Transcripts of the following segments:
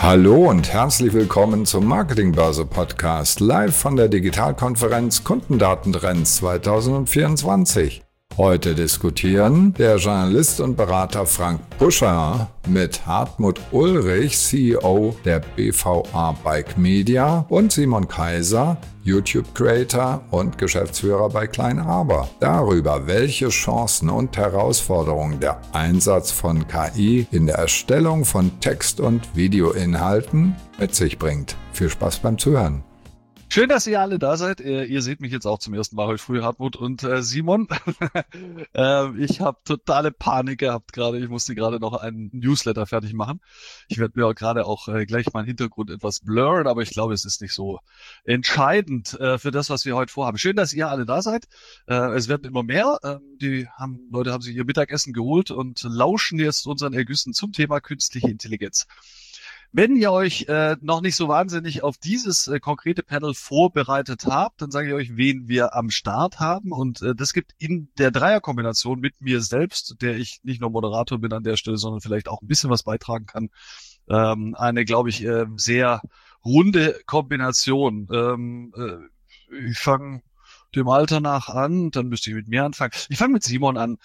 Hallo und herzlich willkommen zum Marketingbörse Podcast, live von der Digitalkonferenz Kundendatentrends 2024. Heute diskutieren der Journalist und Berater Frank Puscher mit Hartmut Ulrich, CEO der BVA Bike Media, und Simon Kaiser, YouTube-Creator und Geschäftsführer bei Klein-Aber, darüber, welche Chancen und Herausforderungen der Einsatz von KI in der Erstellung von Text- und Videoinhalten mit sich bringt. Viel Spaß beim Zuhören. Schön, dass ihr alle da seid. Ihr seht mich jetzt auch zum ersten Mal heute früh, Hartmut und Simon. Ich habe totale Panik gehabt gerade. Ich musste gerade noch einen Newsletter fertig machen. Ich werde mir gerade auch gleich meinen Hintergrund etwas blurren, aber ich glaube, es ist nicht so entscheidend für das, was wir heute vorhaben. Schön, dass ihr alle da seid. Es werden immer mehr. Leute haben sich ihr Mittagessen geholt und lauschen jetzt unseren Ergüssen zum Thema künstliche Intelligenz. Wenn ihr euch noch nicht so wahnsinnig auf dieses konkrete Panel vorbereitet habt, dann sage ich euch, wen wir am Start haben. Und das gibt in der Dreierkombination mit mir selbst, der ich nicht nur Moderator bin an der Stelle, sondern vielleicht auch ein bisschen was beitragen kann, eine, glaube ich, sehr runde Kombination. Ich fange dem Alter nach an, dann müsste ich mit mir anfangen. Ich fange mit Simon an.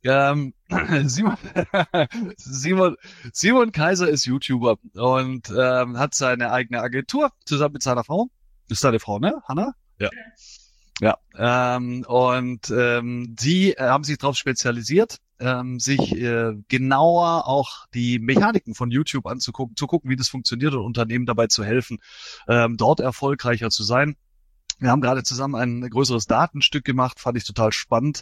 Simon Kaiser ist YouTuber und hat seine eigene Agentur zusammen mit seiner Frau. Ist deine Frau, ne? Hanna? Ja. Ja. Die haben sich darauf spezialisiert, sich genauer auch die Mechaniken von YouTube anzugucken, zu gucken, wie das funktioniert und Unternehmen dabei zu helfen, dort erfolgreicher zu sein. Wir haben gerade zusammen ein größeres Datenstück gemacht, fand ich total spannend.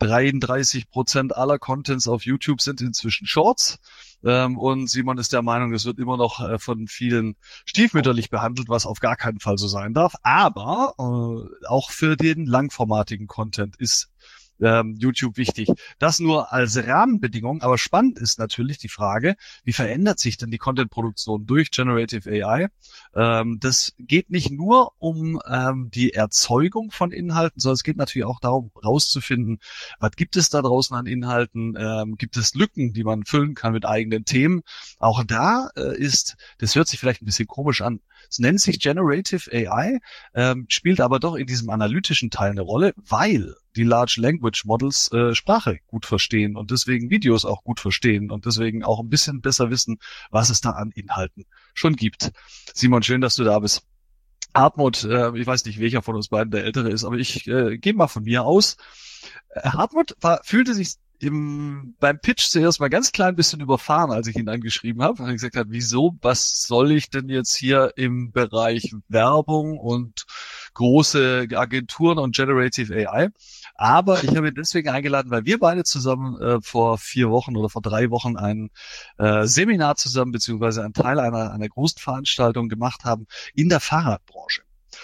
33% aller Contents auf YouTube sind inzwischen Shorts. Und Simon ist der Meinung, es wird immer noch von vielen stiefmütterlich behandelt, was auf gar keinen Fall so sein darf. Aber auch für den langformatigen Content ist YouTube wichtig. Das nur als Rahmenbedingung, aber spannend ist natürlich die Frage, wie verändert sich denn die Content-Produktion durch Generative AI? Das geht nicht nur um die Erzeugung von Inhalten, sondern es geht natürlich auch darum, rauszufinden, was gibt es da draußen an Inhalten? Gibt es Lücken, die man füllen kann mit eigenen Themen? Auch da das hört sich vielleicht ein bisschen komisch an, es nennt sich Generative AI, spielt aber doch in diesem analytischen Teil eine Rolle, weil die Large Language Models Sprache gut verstehen und deswegen Videos auch gut verstehen und deswegen auch ein bisschen besser wissen, was es da an Inhalten schon gibt. Simon, schön, dass du da bist. Hartmut, ich weiß nicht, welcher von uns beiden der Ältere ist, aber ich gehe mal von mir aus. Hartmut fühlte sich beim Pitch zuerst mal ganz klein bisschen überfahren, als ich ihn angeschrieben habe, weil er gesagt hat, wieso, was soll ich denn jetzt hier im Bereich Werbung und große Agenturen und Generative AI? Aber ich habe ihn deswegen eingeladen, weil wir beide zusammen vor 4 Wochen oder vor 3 Wochen ein Seminar zusammen, beziehungsweise einen Teil einer großen Veranstaltung gemacht haben in der Fahrradbranche.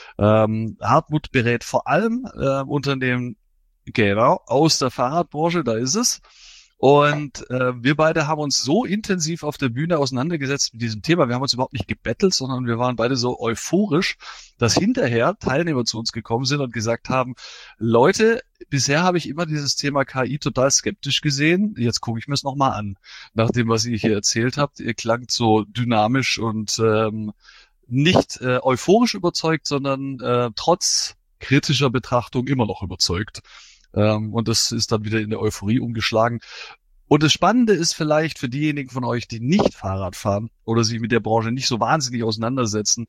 Hartmut berät vor allem Unternehmen, genau, aus der Fahrradbranche, da ist es. Und wir beide haben uns so intensiv auf der Bühne auseinandergesetzt mit diesem Thema. Wir haben uns überhaupt nicht gebettelt, sondern wir waren beide so euphorisch, dass hinterher Teilnehmer zu uns gekommen sind und gesagt haben, Leute, bisher habe ich immer dieses Thema KI total skeptisch gesehen. Jetzt gucke ich mir es nochmal an. Nach dem, was ihr hier erzählt habt, ihr klangt so dynamisch und nicht euphorisch überzeugt, sondern trotz kritischer Betrachtung immer noch überzeugt. Und das ist dann wieder in der Euphorie umgeschlagen. Und das Spannende ist vielleicht für diejenigen von euch, die nicht Fahrrad fahren oder sich mit der Branche nicht so wahnsinnig auseinandersetzen,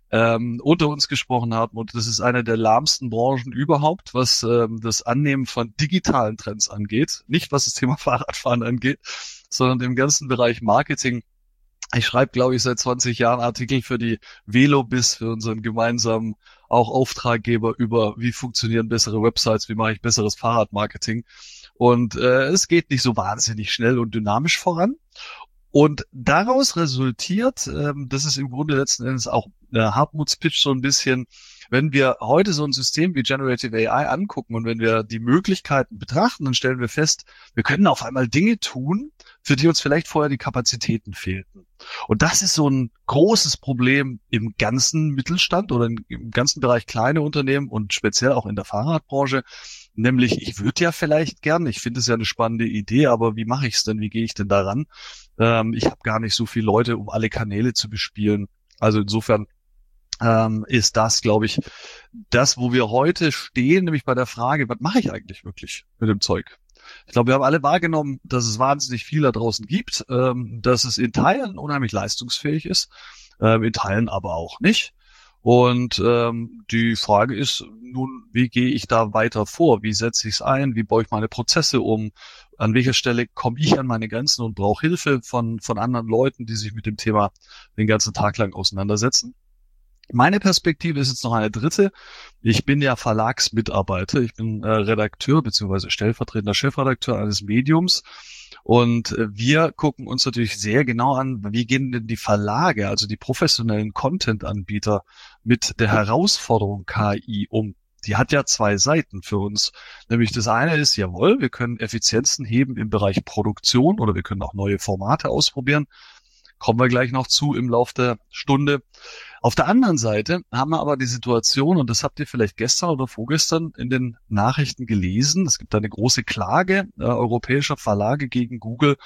unter uns gesprochen haben. Und das ist eine der lahmsten Branchen überhaupt, was das Annehmen von digitalen Trends angeht. Nicht, was das Thema Fahrradfahren angeht, sondern im ganzen Bereich Marketing. Ich schreibe, glaube ich, seit 20 Jahren Artikel für die Velobis, für unseren gemeinsamen auch Auftraggeber über, wie funktionieren bessere Websites, wie mache ich besseres Fahrradmarketing. Und es geht nicht so wahnsinnig schnell und dynamisch voran. Und daraus resultiert, das ist im Grunde letzten Endes auch Hartmuts Pitch so ein bisschen, wenn wir heute so ein System wie Generative AI angucken und wenn wir die Möglichkeiten betrachten, dann stellen wir fest, wir können auf einmal Dinge tun, für die uns vielleicht vorher die Kapazitäten fehlten. Und das ist so ein großes Problem im ganzen Mittelstand oder im ganzen Bereich kleine Unternehmen und speziell auch in der Fahrradbranche, Nämlich, ich würde ja vielleicht gern, ich finde es ja eine spannende Idee, aber wie mache ich es denn? Wie gehe ich denn daran? Ich habe gar nicht so viele Leute, um alle Kanäle zu bespielen. Also insofern ist das, glaube ich, das, wo wir heute stehen, nämlich bei der Frage, was mache ich eigentlich wirklich mit dem Zeug? Ich glaube, wir haben alle wahrgenommen, dass es wahnsinnig viel da draußen gibt, dass es in Teilen unheimlich leistungsfähig ist, in Teilen aber auch nicht. Und die Frage ist nun, wie gehe ich da weiter vor? Wie setze ich es ein? Wie baue ich meine Prozesse um? An welcher Stelle komme ich an meine Grenzen und brauche Hilfe von anderen Leuten, die sich mit dem Thema den ganzen Tag lang auseinandersetzen? Meine Perspektive ist jetzt noch eine dritte. Ich bin ja Verlagsmitarbeiter. Ich bin Redakteur bzw. stellvertretender Chefredakteur eines Mediums. Und wir gucken uns natürlich sehr genau an, wie gehen denn die Verlage, also die professionellen Content-Anbieter mit der Herausforderung KI um. Die hat ja zwei Seiten für uns. Nämlich das eine ist, jawohl, wir können Effizienzen heben im Bereich Produktion oder wir können auch neue Formate ausprobieren. Kommen wir gleich noch zu im Laufe der Stunde. Auf der anderen Seite haben wir aber die Situation, und das habt ihr vielleicht gestern oder vorgestern in den Nachrichten gelesen, es gibt eine große Klage europäischer Verlage gegen Google,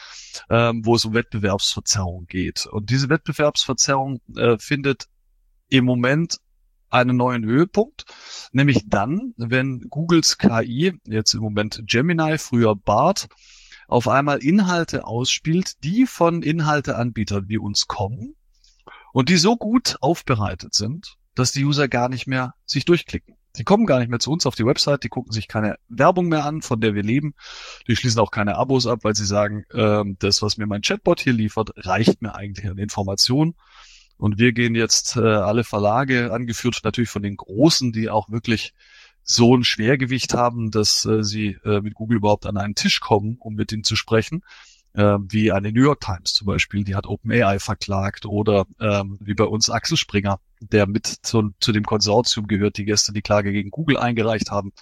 wo es um Wettbewerbsverzerrung geht. Und diese Wettbewerbsverzerrung findet im Moment einen neuen Höhepunkt, nämlich dann, wenn Googles KI, jetzt im Moment Gemini, früher Bard, auf einmal Inhalte ausspielt, die von Inhalteanbietern wie uns kommen und die so gut aufbereitet sind, dass die User gar nicht mehr sich durchklicken. Die kommen gar nicht mehr zu uns auf die Website, die gucken sich keine Werbung mehr an, von der wir leben. Die schließen auch keine Abos ab, weil sie sagen, das, was mir mein Chatbot hier liefert, reicht mir eigentlich an Informationen. Und wir gehen jetzt alle Verlage, angeführt natürlich von den Großen, die auch wirklich so ein Schwergewicht haben, dass sie mit Google überhaupt an einen Tisch kommen, um mit ihnen zu sprechen, wie eine New York Times zum Beispiel, die hat OpenAI verklagt, oder wie bei uns Axel Springer, der mit zu dem Konsortium gehört, die gestern die Klage gegen Google eingereicht haben,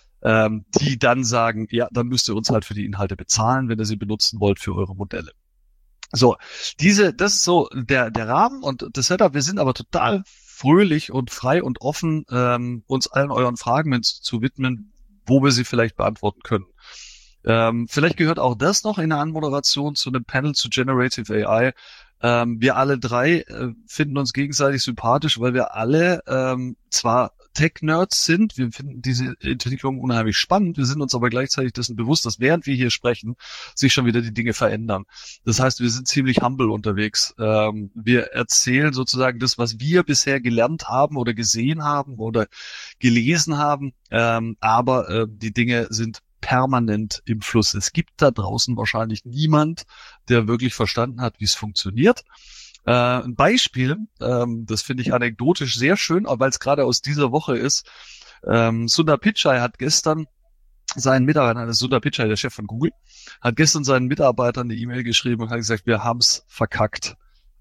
die dann sagen, ja, dann müsst ihr uns halt für die Inhalte bezahlen, wenn ihr sie benutzen wollt für eure Modelle. So, das ist so der Rahmen und das Setup. Wir sind aber total fröhlich und frei und offen, uns allen euren Fragen zu widmen, wo wir sie vielleicht beantworten können. Vielleicht gehört auch das noch in der Anmoderation zu einem Panel zu Generative AI. Wir alle drei finden uns gegenseitig sympathisch, weil wir alle zwar Tech-Nerds sind, wir finden diese Entwicklung unheimlich spannend, wir sind uns aber gleichzeitig dessen bewusst, dass während wir hier sprechen, sich schon wieder die Dinge verändern. Das heißt, wir sind ziemlich humble unterwegs. Wir erzählen sozusagen das, was wir bisher gelernt haben oder gesehen haben oder gelesen haben, aber die Dinge sind permanent im Fluss. Es gibt da draußen wahrscheinlich niemand, der wirklich verstanden hat, wie es funktioniert. Ein Beispiel, das finde ich anekdotisch sehr schön, weil es gerade aus dieser Woche ist. Sundar Pichai hat gestern seinen Mitarbeitern, Sundar Pichai, der Chef von Google, hat gestern seinen Mitarbeitern eine E-Mail geschrieben und hat gesagt, wir haben's verkackt.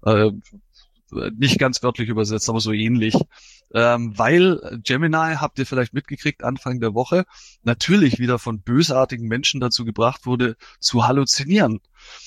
Nicht ganz wörtlich übersetzt, aber so ähnlich. Weil Gemini, habt ihr vielleicht mitgekriegt, Anfang der Woche natürlich wieder von bösartigen Menschen dazu gebracht wurde, zu halluzinieren.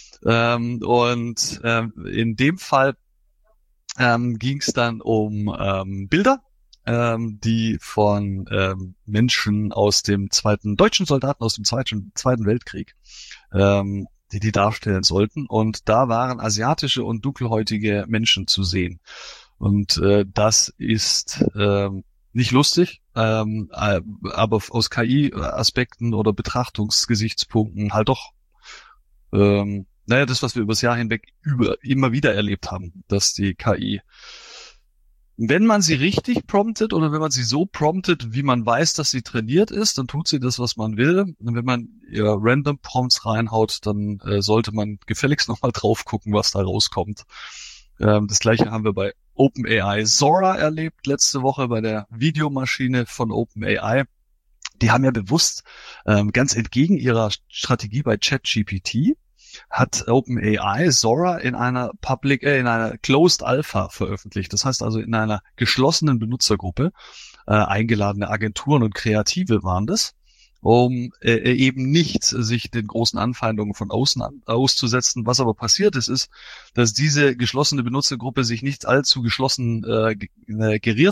In dem Fall ging es dann um Bilder, die von Menschen aus dem deutschen Soldaten aus dem Zweiten Weltkrieg, die darstellen sollten. Und da waren asiatische und dunkelhäutige Menschen zu sehen. Und das ist nicht lustig, aber aus KI-Aspekten oder Betrachtungsgesichtspunkten halt doch das, was wir übers Jahr hinweg immer wieder erlebt haben, dass die KI, wenn man sie richtig promptet oder wenn man sie so promptet, wie man weiß, dass sie trainiert ist, dann tut sie das, was man will. Und wenn man ihr Random Prompts reinhaut, dann sollte man gefälligst nochmal drauf gucken, was da rauskommt. Das gleiche haben wir bei OpenAI Sora erlebt letzte Woche bei der Videomaschine von OpenAI. Die haben ja bewusst, ganz entgegen ihrer Strategie bei ChatGPT, hat OpenAI Sora in einer Closed Alpha veröffentlicht. Das heißt also in einer geschlossenen Benutzergruppe, eingeladene Agenturen und Kreative waren das, um eben nicht sich den großen Anfeindungen von außen auszusetzen. Was aber passiert ist, dass diese geschlossene Benutzergruppe sich nicht allzu geschlossen geriert hat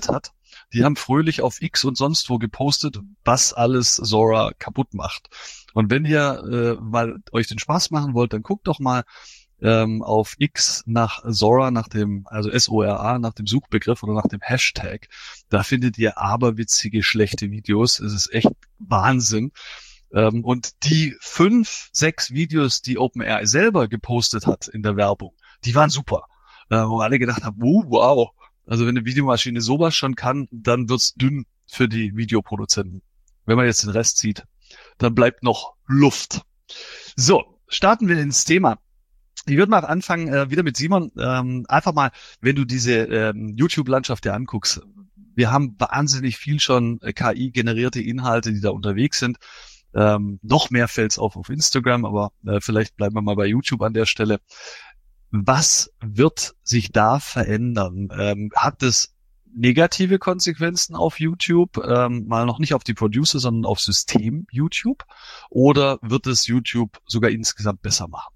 die haben fröhlich auf X und sonst wo gepostet, was alles Sora kaputt macht. Und wenn ihr mal euch den Spaß machen wollt, dann guckt doch mal auf X nach Sora, also SORA, nach dem Suchbegriff oder nach dem Hashtag. Da findet ihr aberwitzige, schlechte Videos. Es ist echt Wahnsinn. Und die 5, 6 Videos, die OpenAI selber gepostet hat in der Werbung, die waren super. Wo alle gedacht haben, wow. Also wenn eine Videomaschine sowas schon kann, dann wird's dünn für die Videoproduzenten. Wenn man jetzt den Rest sieht, dann bleibt noch Luft. So, starten wir ins Thema. Ich würde mal anfangen, wieder mit Simon. Einfach mal, wenn du diese YouTube-Landschaft dir anguckst. Wir haben wahnsinnig viel schon KI-generierte Inhalte, die da unterwegs sind. Noch mehr fällt's auf Instagram, aber vielleicht bleiben wir mal bei YouTube an der Stelle. Was wird sich da verändern? Hat es negative Konsequenzen auf YouTube? Mal noch nicht auf die Producer, sondern auf System YouTube? Oder wird es YouTube sogar insgesamt besser machen?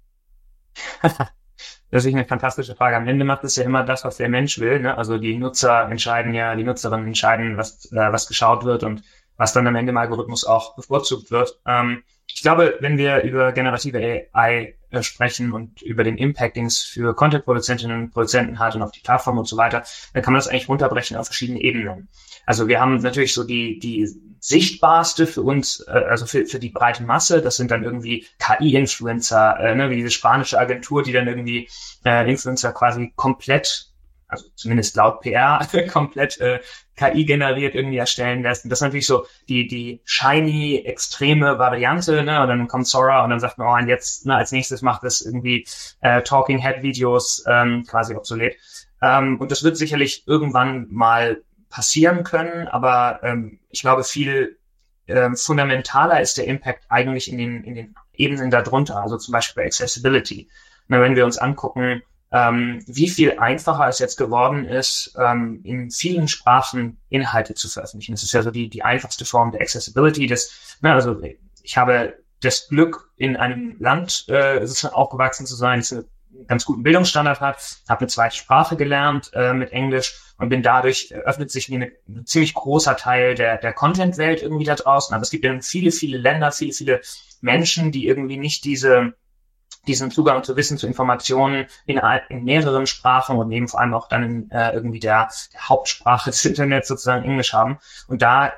Das ist eine fantastische Frage. Am Ende macht es ja immer das, was der Mensch will, ne? Also die Nutzerinnen entscheiden, was geschaut wird und was dann am Ende im Algorithmus auch bevorzugt wird. Ich glaube, wenn wir über generative AI sprechen und über den Impact, den es für Content-Produzentinnen und Produzenten hat und auf die Plattform und so weiter, dann kann man das eigentlich runterbrechen auf verschiedene Ebenen. Also wir haben natürlich so die sichtbarste für uns, also für die breite Masse, das sind dann irgendwie KI-Influencer, wie diese spanische Agentur, die dann irgendwie Influencer quasi komplett, also zumindest laut PR, komplett KI generiert irgendwie erstellen lässt. Und das ist natürlich so die shiny, extreme Variante, ne? Und dann kommt Sora und dann sagt man, und jetzt, als nächstes macht es irgendwie Talking Head Videos quasi obsolet. Und das wird sicherlich irgendwann mal passieren können, aber ich glaube, viel fundamentaler ist der Impact eigentlich in den Ebenen darunter, also zum Beispiel bei Accessibility. Na, wenn wir uns angucken, wie viel einfacher es jetzt geworden ist, in vielen Sprachen Inhalte zu veröffentlichen. Das ist ja so die einfachste Form der Accessibility. Also ich habe das Glück, in einem Land aufgewachsen zu sein, das einen ganz guten Bildungsstandard hat, habe eine zweite Sprache gelernt mit Englisch und öffnet sich mir ein ziemlich großer Teil der Content-Welt irgendwie da draußen. Aber es gibt eben viele, viele Länder, viele, viele Menschen, die irgendwie nicht diesen Zugang zu Wissen, zu Informationen in mehreren Sprachen und eben vor allem auch dann irgendwie der Hauptsprache des Internets sozusagen Englisch haben. Und da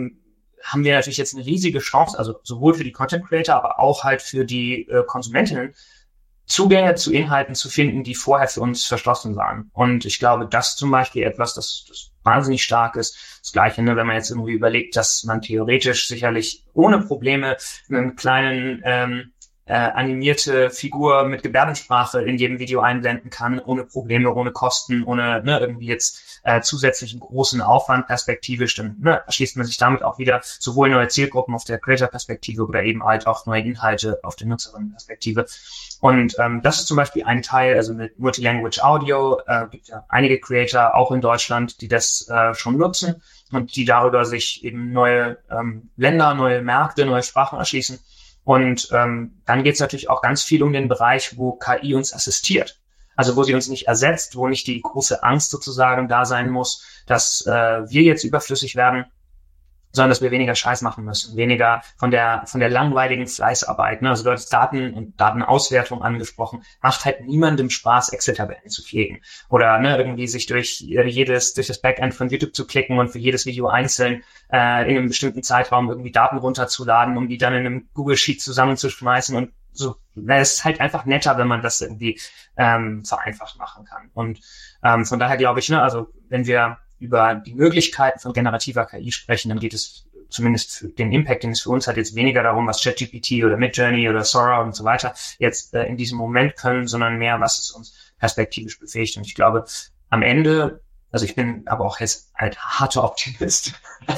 haben wir natürlich jetzt eine riesige Chance, also sowohl für die Content Creator, aber auch halt für die Konsumentinnen, Zugänge zu Inhalten zu finden, die vorher für uns verschlossen waren. Und ich glaube, das zum Beispiel etwas, das wahnsinnig stark ist. Das Gleiche, ne, wenn man jetzt irgendwie überlegt, dass man theoretisch sicherlich ohne Probleme einen kleinen animierte Figur mit Gebärdensprache in jedem Video einblenden kann, ohne Probleme, ohne Kosten, ohne irgendwie jetzt zusätzlichen großen Aufwand perspektivisch, dann erschließt man sich damit auch wieder sowohl neue Zielgruppen auf der Creator-Perspektive oder eben halt auch neue Inhalte auf der Nutzerinnen-Perspektive. Und das ist zum Beispiel ein Teil, also mit Multilanguage Audio, gibt ja einige Creator, auch in Deutschland, die das schon nutzen und die darüber sich eben neue Länder, neue Märkte, neue Sprachen erschließen. Und dann geht es natürlich auch ganz viel um den Bereich, wo KI uns assistiert. Also wo sie uns nicht ersetzt, wo nicht die große Angst sozusagen da sein muss, dass wir jetzt überflüssig werden, sondern dass wir weniger Scheiß machen müssen, weniger von der langweiligen Fleißarbeit. Ne? Also du hast Daten und Datenauswertung angesprochen. Macht halt niemandem Spaß, Excel-Tabellen zu pflegen. Oder irgendwie sich durch das Backend von YouTube zu klicken und für jedes Video einzeln in einem bestimmten Zeitraum irgendwie Daten runterzuladen, um die dann in einem Google Sheet zusammenzuschmeißen und so. Es ist halt einfach netter, wenn man das irgendwie vereinfacht machen kann. Und von daher glaube ich, also wenn wir über die Möglichkeiten von generativer KI sprechen, dann geht es zumindest für den Impact, den es für uns hat, jetzt weniger darum, was ChatGPT oder Midjourney oder Sora und so weiter jetzt in diesem Moment können, sondern mehr, was es uns perspektivisch befähigt. Und ich glaube, am Ende, also ich bin aber auch jetzt halt harter Optimist.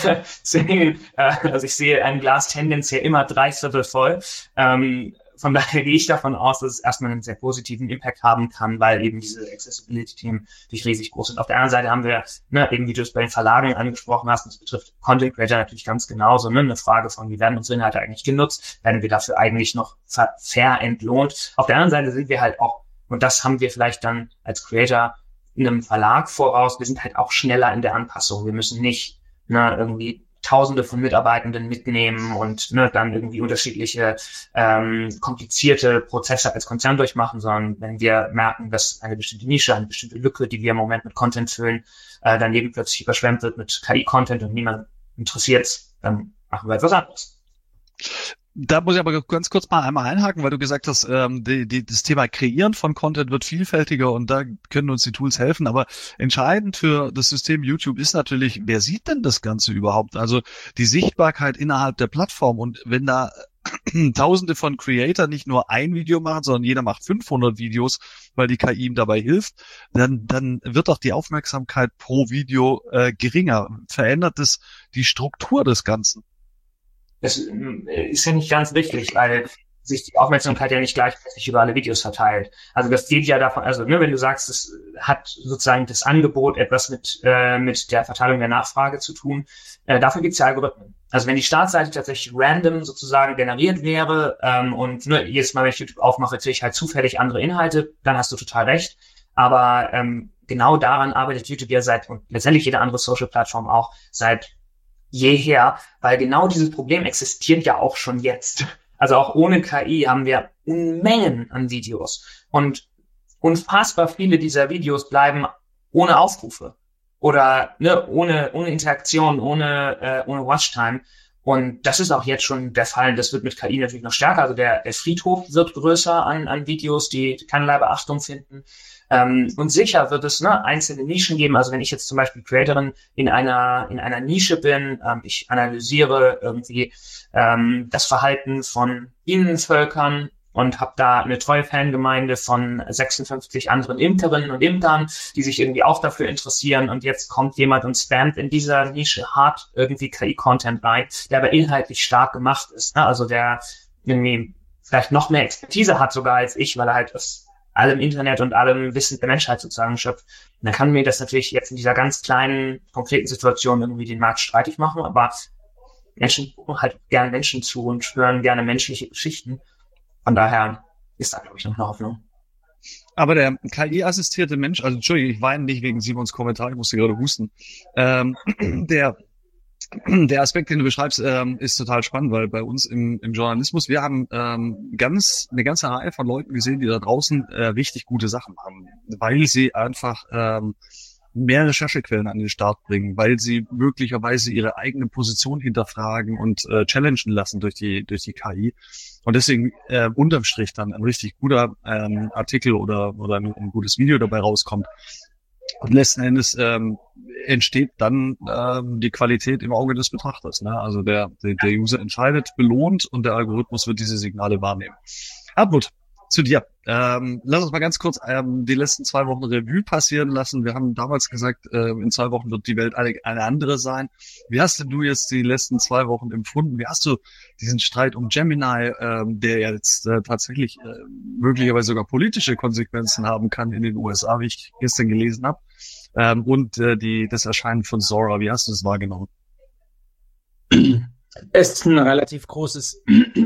Also ich sehe ein Glas tendenziell immer 3/4 voll. Von daher gehe ich davon aus, dass es erstmal einen sehr positiven Impact haben kann, weil eben diese Accessibility-Themen natürlich riesig groß sind. Auf der anderen Seite haben wir, eben wie du es bei den Verlagen angesprochen hast, und das betrifft Content Creator natürlich ganz genauso, eine Frage von, wie werden unsere Inhalte eigentlich genutzt? Werden wir dafür eigentlich noch fair entlohnt? Auf der anderen Seite sind wir halt auch, und das haben wir vielleicht dann als Creator einem Verlag voraus. Wir sind halt auch schneller in der Anpassung. Wir müssen nicht irgendwie Tausende von Mitarbeitenden mitnehmen und dann irgendwie unterschiedliche komplizierte Prozesse als Konzern durchmachen, sondern wenn wir merken, dass eine bestimmte Nische, eine bestimmte Lücke, die wir im Moment mit Content füllen, daneben plötzlich überschwemmt wird mit KI-Content und niemand interessiert, dann machen wir etwas anderes. Da muss ich aber ganz kurz mal einmal einhaken, weil du gesagt hast, das Thema Kreieren von Content wird vielfältiger und da können uns die Tools helfen. Aber entscheidend für das System YouTube ist natürlich, wer sieht denn das Ganze überhaupt? Also die Sichtbarkeit innerhalb der Plattform. Und wenn da Tausende von Creator nicht nur ein Video machen, sondern jeder macht 500 Videos, weil die KI ihm dabei hilft, dann wird auch die Aufmerksamkeit pro Video geringer. Verändert das die Struktur des Ganzen? Das ist ja nicht ganz richtig, weil sich die Aufmerksamkeit ja nicht gleichmäßig über alle Videos verteilt. Also das geht ja davon, also wenn du sagst, es hat sozusagen das Angebot etwas mit der Verteilung der Nachfrage zu tun, dafür gibt es ja Algorithmen. Also wenn die Startseite tatsächlich random sozusagen generiert wäre und jedes Mal, wenn ich YouTube aufmache, kriege ich halt zufällig andere Inhalte, dann hast du total recht. Aber genau daran arbeitet YouTube ja und letztendlich jede andere Social-Plattform auch, seit jeher, weil genau dieses Problem existiert ja auch schon jetzt. Also auch ohne KI haben wir Unmengen an Videos und unfassbar viele dieser Videos bleiben ohne Aufrufe oder ohne Interaktion, ohne Watchtime. Und das ist auch jetzt schon der Fall. Das wird mit KI natürlich noch stärker. Also der Friedhof wird größer an Videos, die keinerlei Beachtung finden. Und sicher wird es einzelne Nischen geben. Also wenn ich jetzt zum Beispiel Creatorin in einer Nische bin, ich analysiere irgendwie das Verhalten von Bienenvölkern und habe da eine treue Fangemeinde von 56 anderen Imkerinnen und Imkern, die sich irgendwie auch dafür interessieren. Und jetzt kommt jemand und spammt in dieser Nische hart irgendwie KI-Content rein, der aber inhaltlich stark gemacht ist. Also der irgendwie vielleicht noch mehr Expertise hat sogar als ich, weil er halt aus allem Internet und allem Wissen der Menschheit sozusagen schöpft. Und dann kann mir das natürlich jetzt in dieser ganz kleinen, konkreten Situation irgendwie den Markt streitig machen, aber Menschen gucken halt gerne Menschen zu und hören gerne menschliche Geschichten. Von daher ist da, glaube ich, noch eine Hoffnung. Aber der KI-assistierte Mensch, also Entschuldigung, ich weine nicht wegen Simons Kommentar, ich musste gerade husten. Der Aspekt, den du beschreibst, ist total spannend, weil bei uns im Journalismus, wir haben eine ganze Reihe von Leuten gesehen, die da draußen richtig gute Sachen machen, weil sie einfach mehr Recherchequellen an den Start bringen, weil sie möglicherweise ihre eigene Position hinterfragen und challengen lassen durch die KI. Und deswegen unterm Strich dann ein richtig guter Artikel oder ein gutes Video dabei rauskommt. Und letzten Endes entsteht dann die Qualität im Auge des Betrachters. Ne? Also der User entscheidet, belohnt und der Algorithmus wird diese Signale wahrnehmen. Hartmut, zu dir. Lass uns mal ganz kurz die letzten 2 Wochen Revue passieren lassen. Wir haben damals gesagt, in 2 Wochen wird die Welt eine andere sein. Wie hast denn du jetzt die letzten 2 Wochen empfunden? Wie hast du diesen Streit um Gemini, der jetzt tatsächlich möglicherweise sogar politische Konsequenzen haben kann in den USA, wie ich gestern gelesen habe, und das Erscheinen von Sora. Wie hast du das wahrgenommen? Es ist ein relativ großes,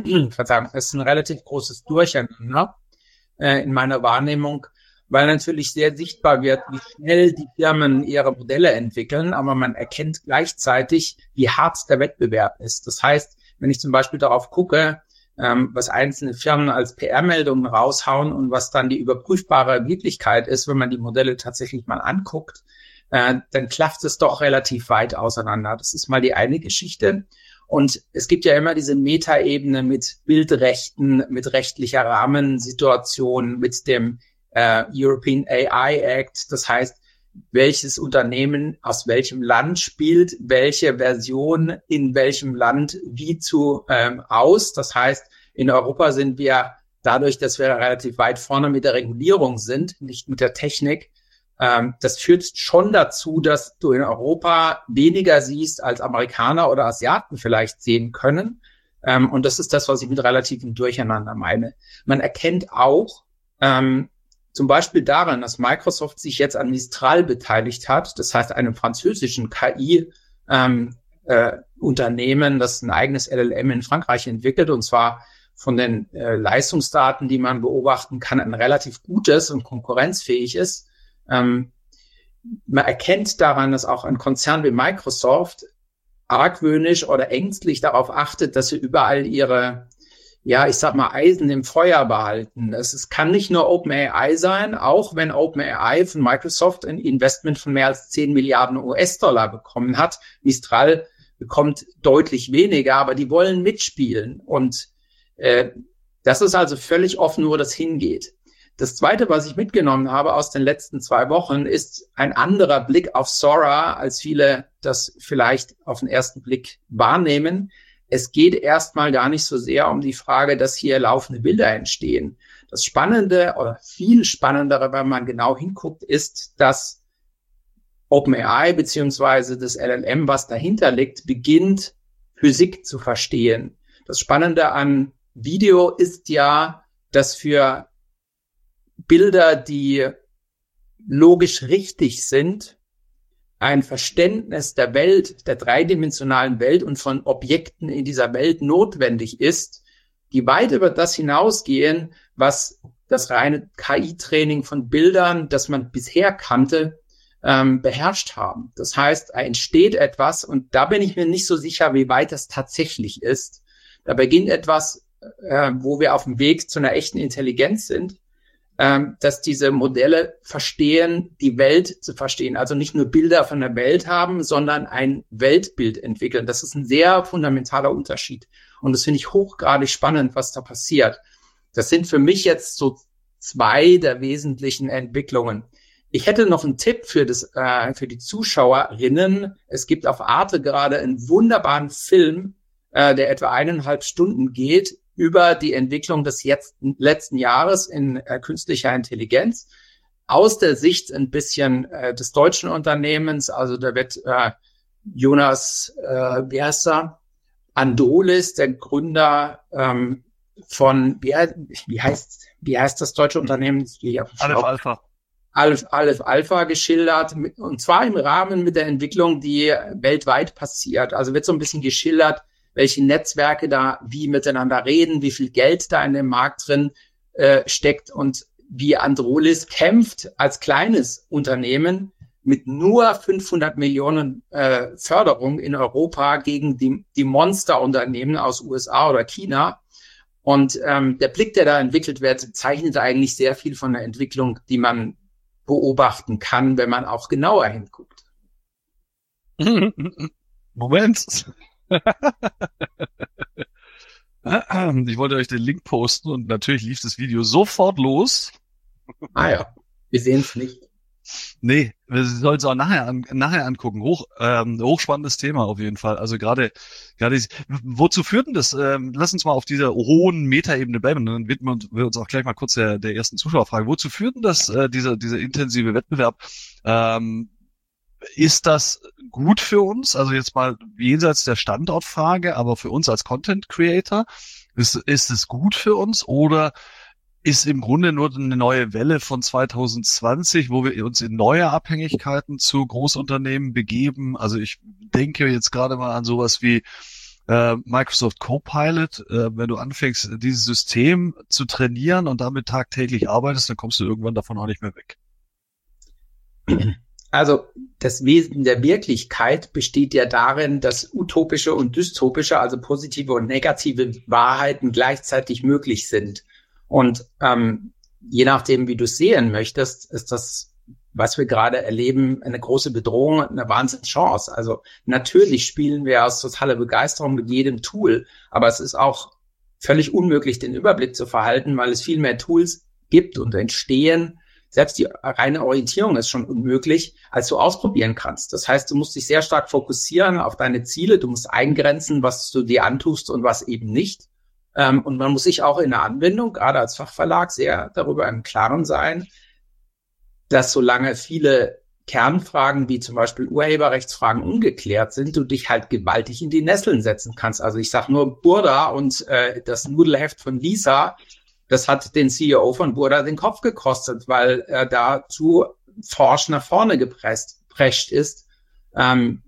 Durcheinander in meiner Wahrnehmung, weil natürlich sehr sichtbar wird, wie schnell die Firmen ihre Modelle entwickeln, aber man erkennt gleichzeitig, wie hart der Wettbewerb ist. Das heißt, wenn ich zum Beispiel darauf gucke, was einzelne Firmen als PR-Meldungen raushauen und was dann die überprüfbare Wirklichkeit ist, wenn man die Modelle tatsächlich mal anguckt, dann klafft es doch relativ weit auseinander. Das ist mal die eine Geschichte. Und es gibt ja immer diese Metaebene mit Bildrechten, mit rechtlicher Rahmensituation, mit dem European AI Act. Das heißt, welches Unternehmen aus welchem Land spielt welche Version in welchem Land wie aus. Das heißt, in Europa sind wir dadurch, dass wir relativ weit vorne mit der Regulierung sind, nicht mit der Technik. Das führt schon dazu, dass du in Europa weniger siehst, als Amerikaner oder Asiaten vielleicht sehen können. Und das ist das, was ich mit relativem Durcheinander meine. Man erkennt auch zum Beispiel daran, dass Microsoft sich jetzt an Mistral beteiligt hat. Das heißt, einem französischen KI-Unternehmen, das ein eigenes LLM in Frankreich entwickelt, und zwar von den Leistungsdaten, die man beobachten kann, ein relativ gutes und konkurrenzfähig ist. man erkennt daran, dass auch ein Konzern wie Microsoft argwöhnisch oder ängstlich darauf achtet, dass sie überall ihre, ja, ich sag mal, Eisen im Feuer behalten. Es kann nicht nur OpenAI sein, auch wenn OpenAI von Microsoft ein Investment von mehr als 10 Milliarden US-Dollar bekommen hat. Mistral bekommt deutlich weniger, aber die wollen mitspielen. Und das ist also völlig offen, wo das hingeht. Das Zweite, was ich mitgenommen habe aus den letzten 2 Wochen, ist ein anderer Blick auf Sora, als viele das vielleicht auf den ersten Blick wahrnehmen. Es geht erstmal gar nicht so sehr um die Frage, dass hier laufende Bilder entstehen. Das Spannende oder viel Spannendere, wenn man genau hinguckt, ist, dass OpenAI beziehungsweise das LLM, was dahinter liegt, beginnt, Physik zu verstehen. Das Spannende an Video ist ja, dass für Bilder, die logisch richtig sind, ein Verständnis der Welt, der dreidimensionalen Welt und von Objekten in dieser Welt notwendig ist, die weit über das hinausgehen, was das reine KI-Training von Bildern, das man bisher kannte, beherrscht haben. Das heißt, entsteht etwas, und da bin ich mir nicht so sicher, wie weit das tatsächlich ist. Da beginnt etwas, wo wir auf dem Weg zu einer echten Intelligenz sind, dass diese Modelle verstehen, die Welt zu verstehen. Also nicht nur Bilder von der Welt haben, sondern ein Weltbild entwickeln. Das ist ein sehr fundamentaler Unterschied. Und das finde ich hochgradig spannend, was da passiert. Das sind für mich jetzt so 2 der wesentlichen Entwicklungen. Ich hätte noch einen Tipp für die Zuschauerinnen. Es gibt auf Arte gerade einen wunderbaren Film, der etwa 1,5 Stunden geht, über die Entwicklung des letzten Jahres in künstlicher Intelligenz aus der Sicht ein bisschen des deutschen Unternehmens. Also da wird Jonas, wie heißt er? Androlis, der Gründer von, wie heißt das deutsche Unternehmen? Aleph Alpha. Aleph Alpha geschildert, und zwar im Rahmen mit der Entwicklung, die weltweit passiert. Also wird so ein bisschen geschildert, welche Netzwerke da wie miteinander reden, wie viel Geld da in dem Markt drin steckt und wie Androlis kämpft als kleines Unternehmen mit nur 500 Millionen Förderung in Europa gegen die Monsterunternehmen aus USA oder China. Und der Blick, der da entwickelt wird, zeichnet eigentlich sehr viel von der Entwicklung, die man beobachten kann, wenn man auch genauer hinguckt. Moment. Ich wollte euch den Link posten und natürlich lief das Video sofort los. Ah ja, wir sehen es nicht. Nee, wir sollen es auch nachher angucken. Hochspannendes Thema auf jeden Fall. Also gerade, wozu führt denn das? Lass uns mal auf dieser hohen Metaebene bleiben. Dann widmen wir uns auch gleich mal kurz der ersten Zuschauerfrage. Wozu führt denn das, dieser intensive Wettbewerb? Ist das gut für uns? Also jetzt mal jenseits der Standortfrage, aber für uns als Content Creator, ist es gut für uns oder ist im Grunde nur eine neue Welle von 2020, wo wir uns in neue Abhängigkeiten zu Großunternehmen begeben? Also ich denke jetzt gerade mal an sowas wie Microsoft Copilot. Wenn du anfängst, dieses System zu trainieren und damit tagtäglich arbeitest, dann kommst du irgendwann davon auch nicht mehr weg. Also das Wesen der Wirklichkeit besteht ja darin, dass utopische und dystopische, also positive und negative Wahrheiten gleichzeitig möglich sind. Und je nachdem, wie du es sehen möchtest, ist das, was wir gerade erleben, eine große Bedrohung und eine Wahnsinnschance. Also natürlich spielen wir aus totaler Begeisterung mit jedem Tool, aber es ist auch völlig unmöglich, den Überblick zu verhalten, weil es viel mehr Tools gibt und entstehen. Selbst die reine Orientierung ist schon unmöglich, als du ausprobieren kannst. Das heißt, du musst dich sehr stark fokussieren auf deine Ziele. Du musst eingrenzen, was du dir antust und was eben nicht. Und man muss sich auch in der Anwendung, gerade als Fachverlag, sehr darüber im Klaren sein, dass solange viele Kernfragen wie zum Beispiel Urheberrechtsfragen ungeklärt sind, du dich halt gewaltig in die Nesseln setzen kannst. Also ich sage nur Burda und das Nudelheft von Lisa, das hat den CEO von Burda den Kopf gekostet, weil er da zu forsch nach vorne geprescht ist.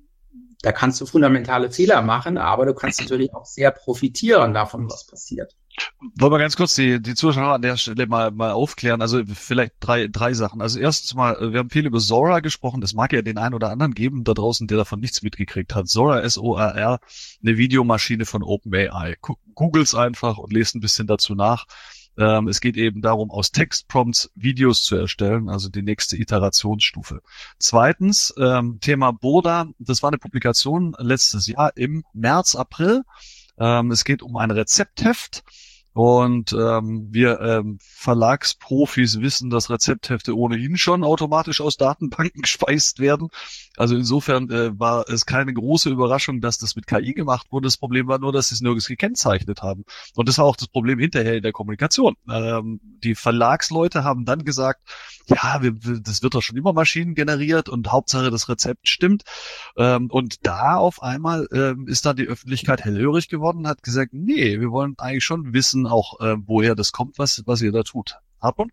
Da kannst du fundamentale Fehler machen, aber du kannst natürlich auch sehr profitieren davon, was passiert. Wollen wir ganz kurz die Zuschauer an der Stelle mal aufklären. Also vielleicht drei Sachen. Also erstens mal, wir haben viel über Zora gesprochen. Es mag ja den einen oder anderen geben da draußen, der davon nichts mitgekriegt hat. Zora, S-O-R-R, eine Videomaschine von OpenAI. Googles einfach und lest ein bisschen dazu nach. Es geht eben darum, aus Textprompts Videos zu erstellen, also die nächste Iterationsstufe. Zweitens, Thema Boda. Das war eine Publikation letztes Jahr im März, April. Es geht um ein Rezeptheft. Und wir Verlagsprofis wissen, dass Rezepthefte ohnehin schon automatisch aus Datenbanken gespeist werden. Also insofern war es keine große Überraschung, dass das mit KI gemacht wurde. Das Problem war nur, dass sie es nirgends gekennzeichnet haben. Und das war auch das Problem hinterher in der Kommunikation. Die Verlagsleute haben dann gesagt, ja, das wird doch schon immer Maschinen generiert und Hauptsache das Rezept stimmt. Und da auf einmal ist dann die Öffentlichkeit hellhörig geworden und hat gesagt, nee, wir wollen eigentlich schon wissen, auch woher das kommt, was ihr da tut. Hartmut?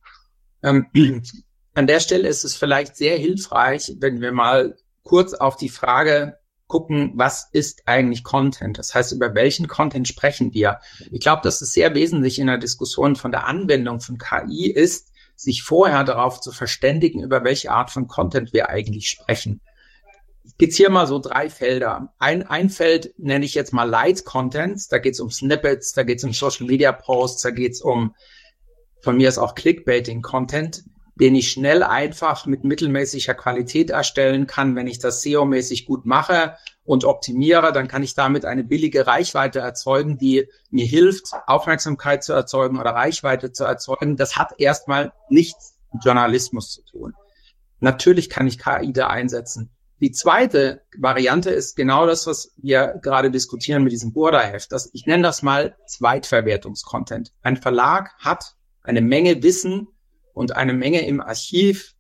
An der Stelle ist es vielleicht sehr hilfreich, wenn wir mal kurz auf die Frage gucken, was ist eigentlich Content? Das heißt, über welchen Content sprechen wir? Ich glaube, dass es sehr wesentlich in der Diskussion von der Anwendung von KI ist, sich vorher darauf zu verständigen, über welche Art von Content wir eigentlich sprechen. Ich skizziere mal so 3 Felder. Ein Feld nenne ich jetzt mal Light Contents. Da geht es um Snippets, da geht es um Social Media Posts, da geht es um, von mir ist auch Clickbaiting Content, den ich schnell einfach mit mittelmäßiger Qualität erstellen kann. Wenn ich das SEO-mäßig gut mache und optimiere, dann kann ich damit eine billige Reichweite erzeugen, die mir hilft, Aufmerksamkeit zu erzeugen oder Reichweite zu erzeugen. Das hat erstmal nichts mit Journalismus zu tun. Natürlich kann ich KI da einsetzen. Die zweite Variante ist genau das, was wir gerade diskutieren mit diesem Boda-Heft. Ich nenne das mal Zweitverwertungskontent. Ein Verlag hat eine Menge Wissen und eine Menge im Archiv,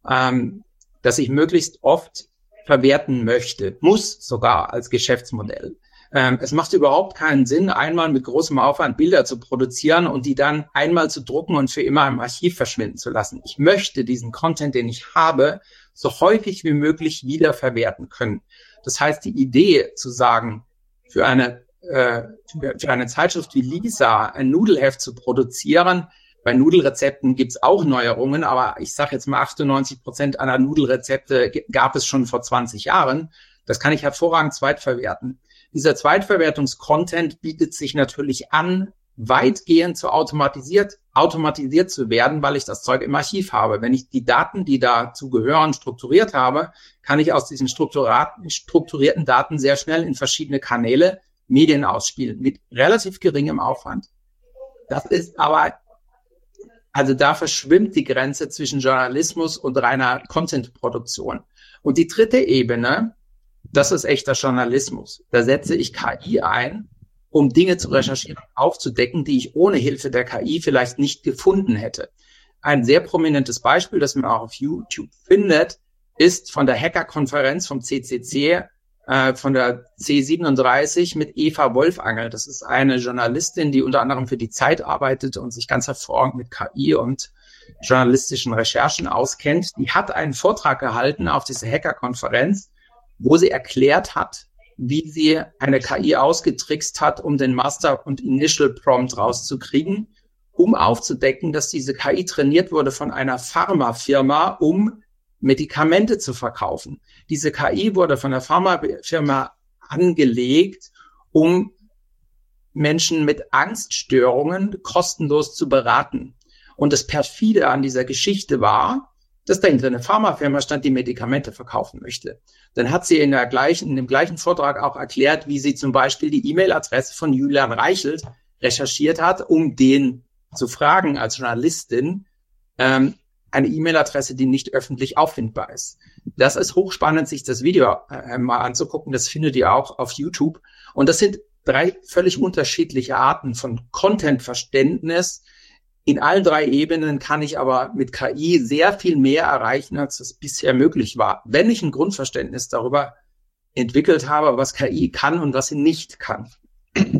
das ich möglichst oft verwerten möchte, muss sogar als Geschäftsmodell. Es macht überhaupt keinen Sinn, einmal mit großem Aufwand Bilder zu produzieren und die dann einmal zu drucken und für immer im Archiv verschwinden zu lassen. Ich möchte diesen Content, den ich habe, so häufig wie möglich wiederverwerten können. Das heißt, die Idee zu sagen, für eine Zeitschrift wie Lisa ein Nudelheft zu produzieren, bei Nudelrezepten gibt's auch Neuerungen, aber ich sage jetzt mal 98% aller Nudelrezepte gab es schon vor 20 Jahren. Das kann ich hervorragend zweitverwerten. Dieser Zweitverwertungskontent bietet sich natürlich an, weitgehend zu automatisiert zu werden, weil ich das Zeug im Archiv habe. Wenn ich die Daten, die dazu gehören, strukturiert habe, kann ich aus diesen strukturierten Daten sehr schnell in verschiedene Kanäle Medien ausspielen, mit relativ geringem Aufwand. Das ist aber, also da verschwimmt die Grenze zwischen Journalismus und reiner Content-Produktion. Und die dritte Ebene, das ist echter Journalismus. Da setze ich KI ein, um Dinge zu recherchieren, aufzudecken, die ich ohne Hilfe der KI vielleicht nicht gefunden hätte. Ein sehr prominentes Beispiel, das man auch auf YouTube findet, ist von der Hacker-Konferenz vom CCC, von der C37 mit Eva Wolfangel. Das ist eine Journalistin, die unter anderem für die Zeit arbeitet und sich ganz hervorragend mit KI und journalistischen Recherchen auskennt. Die hat einen Vortrag gehalten auf dieser Hacker-Konferenz, wo sie erklärt hat, wie sie eine KI ausgetrickst hat, um den Master- und Initial-Prompt rauszukriegen, um aufzudecken, dass diese KI trainiert wurde von einer Pharmafirma, um Medikamente zu verkaufen. Diese KI wurde von der Pharmafirma angelegt, um Menschen mit Angststörungen kostenlos zu beraten. Und das Perfide an dieser Geschichte war, dass dahinter eine Pharmafirma stand, die Medikamente verkaufen möchte. Dann hat sie in dem gleichen Vortrag auch erklärt, wie sie zum Beispiel die E-Mail-Adresse von Julian Reichelt recherchiert hat, um den zu fragen als Journalistin, eine E-Mail-Adresse, die nicht öffentlich auffindbar ist. Das ist hochspannend, sich das Video mal anzugucken. Das findet ihr auch auf YouTube. Und das sind 3 völlig unterschiedliche Arten von Content-Verständnis. In allen 3 Ebenen kann ich aber mit KI sehr viel mehr erreichen, als das bisher möglich war, wenn ich ein Grundverständnis darüber entwickelt habe, was KI kann und was sie nicht kann.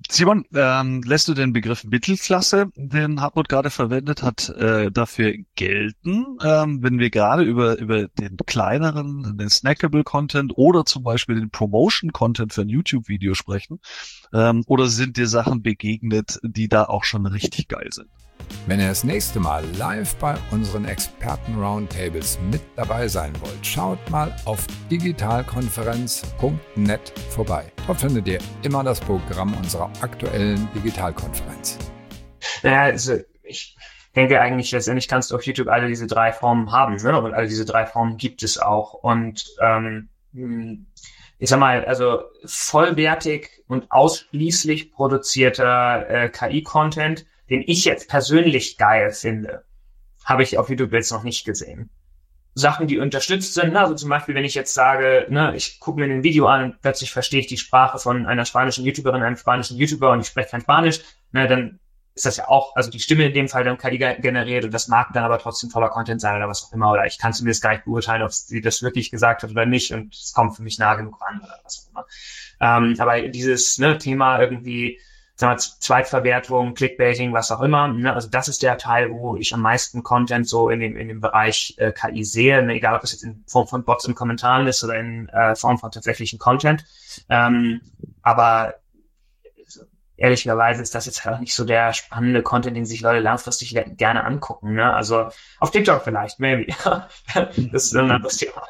Simon, lässt du den Begriff Mittelklasse, den Hartmut gerade verwendet hat, dafür gelten, wenn wir gerade über den kleineren, den Snackable-Content oder zum Beispiel den Promotion-Content für ein YouTube-Video sprechen? Oder sind dir Sachen begegnet, die da auch schon richtig geil sind? Wenn ihr das nächste Mal live bei unseren Experten-Roundtables mit dabei sein wollt, schaut mal auf digitalkonferenz.net vorbei. Dort findet ihr immer das Programm unserer aktuellen Digitalkonferenz. Naja, also ich denke eigentlich, letztendlich kannst du auf YouTube alle diese 3 Formen haben, ne? Und alle diese 3 Formen gibt es auch. Und ich sag mal, also vollwertig und ausschließlich produzierter KI-Content, den ich jetzt persönlich geil finde, habe ich auf YouTube jetzt noch nicht gesehen. Sachen, die unterstützt sind, also zum Beispiel, wenn ich jetzt sage, ne, ich gucke mir ein Video an und plötzlich verstehe ich die Sprache von einer spanischen YouTuberin, einem spanischen YouTuber und ich spreche kein Spanisch, ne, dann ist das ja auch, also die Stimme in dem Fall dann KI generiert und das mag dann aber trotzdem toller Content sein oder was auch immer, oder ich kann zumindest gar nicht beurteilen, ob sie das wirklich gesagt hat oder nicht und es kommt für mich nah genug an oder was auch immer. Aber dieses Thema irgendwie, sagen wir, Zweitverwertung, Clickbaiting, was auch immer, ne? Also das ist der Teil, wo ich am meisten Content so in dem Bereich KI sehe, ne? Egal ob es jetzt in Form von Bots und Kommentaren ist oder in Form von tatsächlichen Content. Aber ehrlicherweise ist das jetzt halt nicht so der spannende Content, den sich Leute langfristig gerne angucken. Ne? Also auf TikTok vielleicht, maybe. Das ist ein anderes Thema.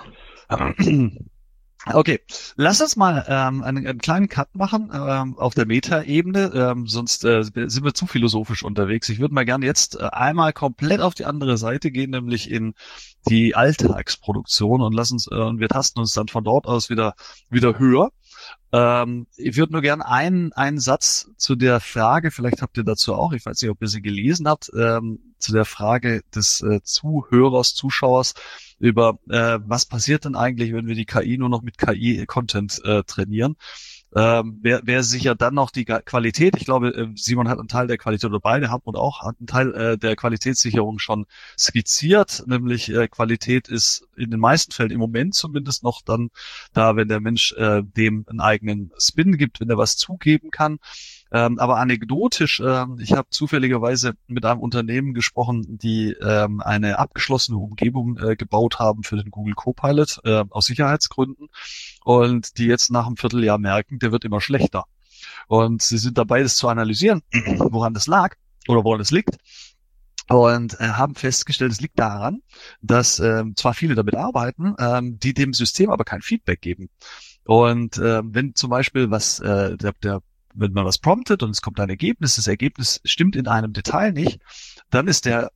Okay, lass uns mal einen kleinen Cut machen auf der Meta-Ebene, sonst sind wir zu philosophisch unterwegs. Ich würde mal gerne jetzt einmal komplett auf die andere Seite gehen, nämlich in die Alltagsproduktion und wir tasten uns dann von dort aus wieder höher. Ich würde nur gerne einen Satz zu der Frage, vielleicht habt ihr dazu auch, ich weiß nicht, ob ihr sie gelesen habt, zu der Frage des Zuschauers über was passiert denn eigentlich, wenn wir die KI nur noch mit KI-Content trainieren. Wer sichert dann noch die Qualität? Ich glaube, Simon hat einen Teil der Qualität, oder beide, Hartmut auch, hat einen Teil der Qualitätssicherung schon skizziert, nämlich Qualität ist in den meisten Fällen im Moment zumindest noch dann da, wenn der Mensch dem einen eigenen Spin gibt, wenn er was zugeben kann. Aber anekdotisch, ich habe zufälligerweise mit einem Unternehmen gesprochen, die eine abgeschlossene Umgebung gebaut haben für den Google Copilot aus Sicherheitsgründen und die jetzt nach einem Vierteljahr merken, der wird immer schlechter. Und sie sind dabei, das zu analysieren, woran das lag oder woran es liegt. Und haben festgestellt, es liegt daran, dass zwar viele damit arbeiten, die dem System aber kein Feedback geben. Und wenn zum Beispiel wenn man was promptet und es kommt ein Ergebnis, das Ergebnis stimmt in einem Detail nicht, dann ist der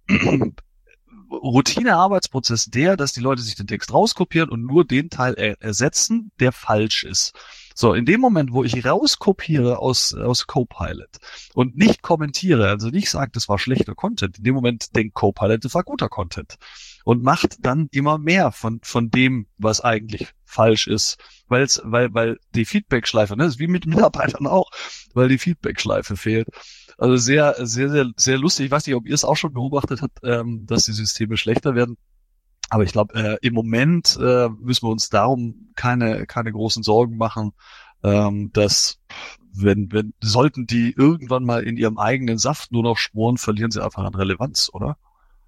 Routine-Arbeitsprozess dass die Leute sich den Text rauskopieren und nur den Teil ersetzen, der falsch ist. So, in dem Moment, wo ich rauskopiere aus Copilot und nicht kommentiere, also nicht sage, das war schlechter Content, in dem Moment denkt Copilot, das war guter Content und macht dann immer mehr von dem, was eigentlich falsch ist, weil die Feedback-Schleife, das ist wie mit Mitarbeitern auch, weil die Feedback-Schleife fehlt. Also sehr, sehr, sehr, sehr lustig. Ich weiß nicht, ob ihr es auch schon beobachtet habt, dass die Systeme schlechter werden. Aber ich glaube, im Moment müssen wir uns darum keine großen Sorgen machen, dass sollten die irgendwann mal in ihrem eigenen Saft nur noch schmoren, verlieren sie einfach an Relevanz, oder?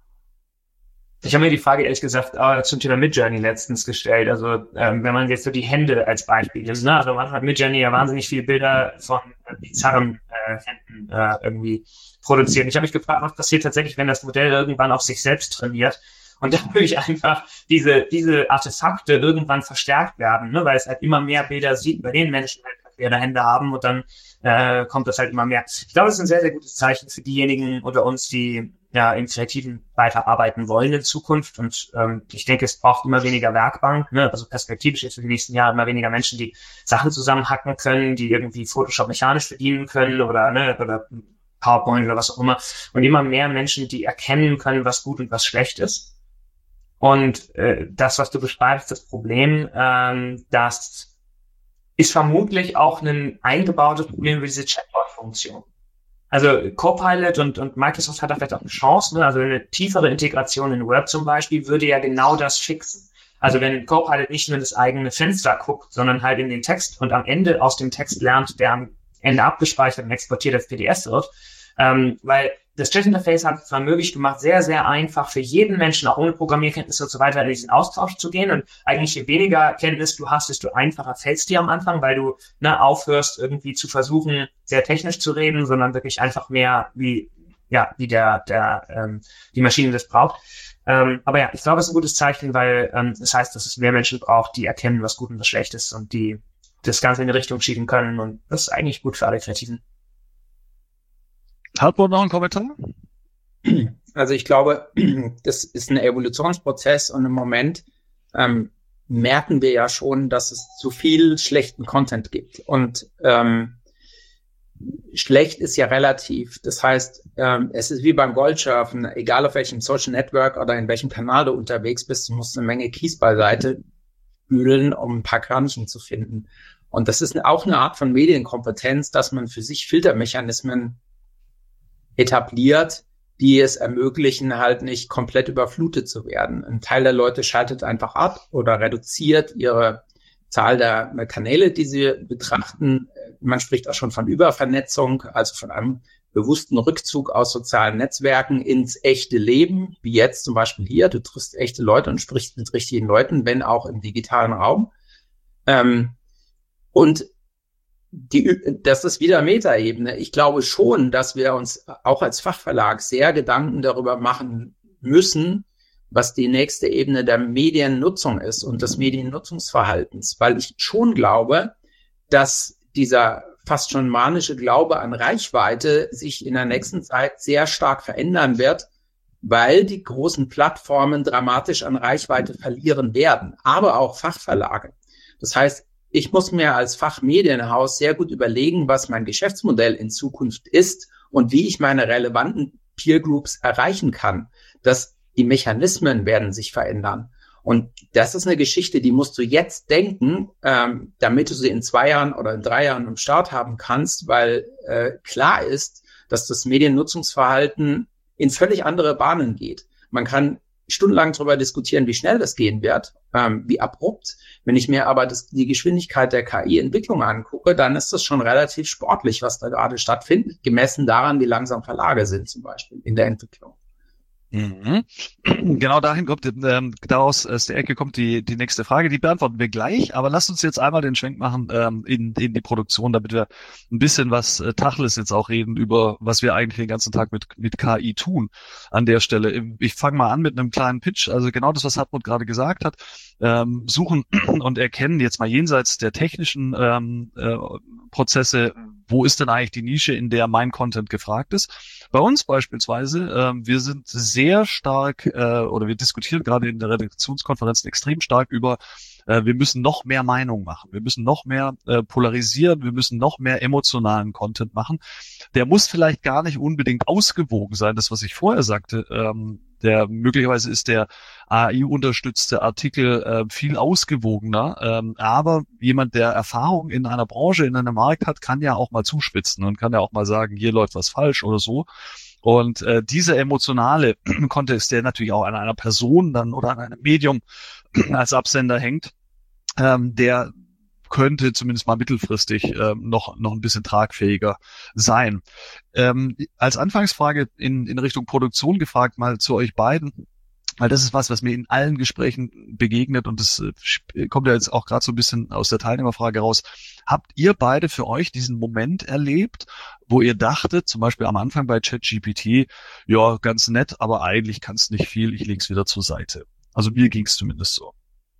Ich habe mir die Frage ehrlich gesagt zum Thema Midjourney letztens gestellt. Also wenn man jetzt so die Hände als Beispiel nimmt, ne? Also man hat Midjourney ja wahnsinnig viele Bilder von bizarren Händen irgendwie produziert. Ich habe mich gefragt, was passiert tatsächlich, wenn das Modell irgendwann auf sich selbst trainiert und dadurch einfach diese Artefakte irgendwann verstärkt werden, ne? Weil es halt immer mehr Bilder sieht, bei denen Menschen halt ihre Hände haben und dann kommt das halt immer mehr. Ich glaube, es ist ein sehr, sehr gutes Zeichen für diejenigen unter uns, die ja im Kreativen weiterarbeiten wollen in Zukunft. Und ich denke, es braucht immer weniger Werkbank, ne? Also perspektivisch jetzt für die nächsten Jahre immer weniger Menschen, die Sachen zusammenhacken können, die irgendwie Photoshop mechanisch bedienen können oder PowerPoint oder was auch immer. Und immer mehr Menschen, die erkennen können, was gut und was schlecht ist. Und das, was du beschreibst, das Problem, das ist vermutlich auch ein eingebautes Problem über diese Chatbot-Funktion. Also Copilot und Microsoft hat da vielleicht auch eine Chance, ne? Also eine tiefere Integration in Word zum Beispiel würde ja genau das fixen. Also wenn Copilot nicht nur in das eigene Fenster guckt, sondern halt in den Text und am Ende aus dem Text lernt, der am Ende abgespeichert und exportiert als PDS wird. Weil das Chat-Interface hat es zwar möglich gemacht, sehr, sehr einfach für jeden Menschen, auch ohne Programmierkenntnisse und so weiter, in diesen Austausch zu gehen. Und eigentlich je weniger Kenntnis du hast, desto einfacher fällt es dir am Anfang, weil du aufhörst, irgendwie zu versuchen, sehr technisch zu reden, sondern wirklich einfach mehr wie die Maschine das braucht. Aber ja, ich glaube, es ist ein gutes Zeichen, weil das heißt, dass es mehr Menschen braucht, die erkennen, was gut und was schlecht ist und die das Ganze in die Richtung schieben können. Und das ist eigentlich gut für alle Kreativen. Hartmut, noch ein Kommentar? Also ich glaube, das ist ein Evolutionsprozess und im Moment merken wir ja schon, dass es zu viel schlechten Content gibt. Und schlecht ist ja relativ. Das heißt, es ist wie beim Goldschürfen, egal auf welchem Social Network oder in welchem Kanal du unterwegs bist, du musst eine Menge Kies beiseite spülen, um ein paar Körnchen zu finden. Und das ist auch eine Art von Medienkompetenz, dass man für sich Filtermechanismen etabliert, die es ermöglichen, halt nicht komplett überflutet zu werden. Ein Teil der Leute schaltet einfach ab oder reduziert ihre Zahl der Kanäle, die sie betrachten. Man spricht auch schon von Übervernetzung, also von einem bewussten Rückzug aus sozialen Netzwerken ins echte Leben, wie jetzt zum Beispiel hier. Du triffst echte Leute und sprichst mit richtigen Leuten, wenn auch im digitalen Raum. Und das ist wieder Metaebene. Ich glaube schon, dass wir uns auch als Fachverlag sehr Gedanken darüber machen müssen, was die nächste Ebene der Mediennutzung ist und des Mediennutzungsverhaltens, weil ich schon glaube, dass dieser fast schon manische Glaube an Reichweite sich in der nächsten Zeit sehr stark verändern wird, weil die großen Plattformen dramatisch an Reichweite verlieren werden, aber auch Fachverlage. Das heißt, ich muss mir als Fachmedienhaus sehr gut überlegen, was mein Geschäftsmodell in Zukunft ist und wie ich meine relevanten Peer Groups erreichen kann. Die Mechanismen werden sich verändern. Und das ist eine Geschichte, die musst du jetzt denken, damit du sie in 2 Jahren oder in 3 Jahren im Start haben kannst, weil klar ist, dass das Mediennutzungsverhalten in völlig andere Bahnen geht. Man kann stundenlang darüber diskutieren, wie schnell das gehen wird, wie abrupt. Wenn ich mir aber die Geschwindigkeit der KI-Entwicklung angucke, dann ist das schon relativ sportlich, was da gerade stattfindet, gemessen daran, wie langsam Verlage sind zum Beispiel in der Entwicklung. Mhm. Genau dahin kommt, daraus aus der Ecke kommt die nächste Frage, die beantworten wir gleich, aber lasst uns jetzt einmal den Schwenk machen in die Produktion, damit wir ein bisschen was Tacheles jetzt auch reden über, was wir eigentlich den ganzen Tag mit KI tun an der Stelle. Ich fange mal an mit einem kleinen Pitch, also genau das, was Hartmut gerade gesagt hat, suchen und erkennen jetzt mal jenseits der technischen Prozesse, wo ist denn eigentlich die Nische, in der mein Content gefragt ist. Bei uns beispielsweise, wir sind sehr stark oder wir diskutieren gerade in der Redaktionskonferenz extrem stark über, wir müssen noch mehr Meinung machen, wir müssen noch mehr polarisieren, wir müssen noch mehr emotionalen Content machen. Der muss vielleicht gar nicht unbedingt ausgewogen sein, das, was ich vorher sagte. Möglicherweise ist der AI-unterstützte Artikel viel ausgewogener, aber jemand, der Erfahrung in einer Branche, in einem Markt hat, kann ja auch mal zuspitzen und kann ja auch mal sagen, hier läuft was falsch oder so. Und dieser emotionale Kontext, der natürlich auch an einer Person dann oder an einem Medium als Absender hängt, der könnte zumindest mal mittelfristig noch ein bisschen tragfähiger sein. Als Anfangsfrage in Richtung Produktion gefragt, mal zu euch beiden, weil das ist was mir in allen Gesprächen begegnet und das kommt ja jetzt auch gerade so ein bisschen aus der Teilnehmerfrage raus. Habt ihr beide für euch diesen Moment erlebt, wo ihr dachtet, zum Beispiel am Anfang bei ChatGPT, ja, ganz nett, aber eigentlich kann es nicht viel, ich leg's wieder zur Seite. Also mir ging's zumindest so.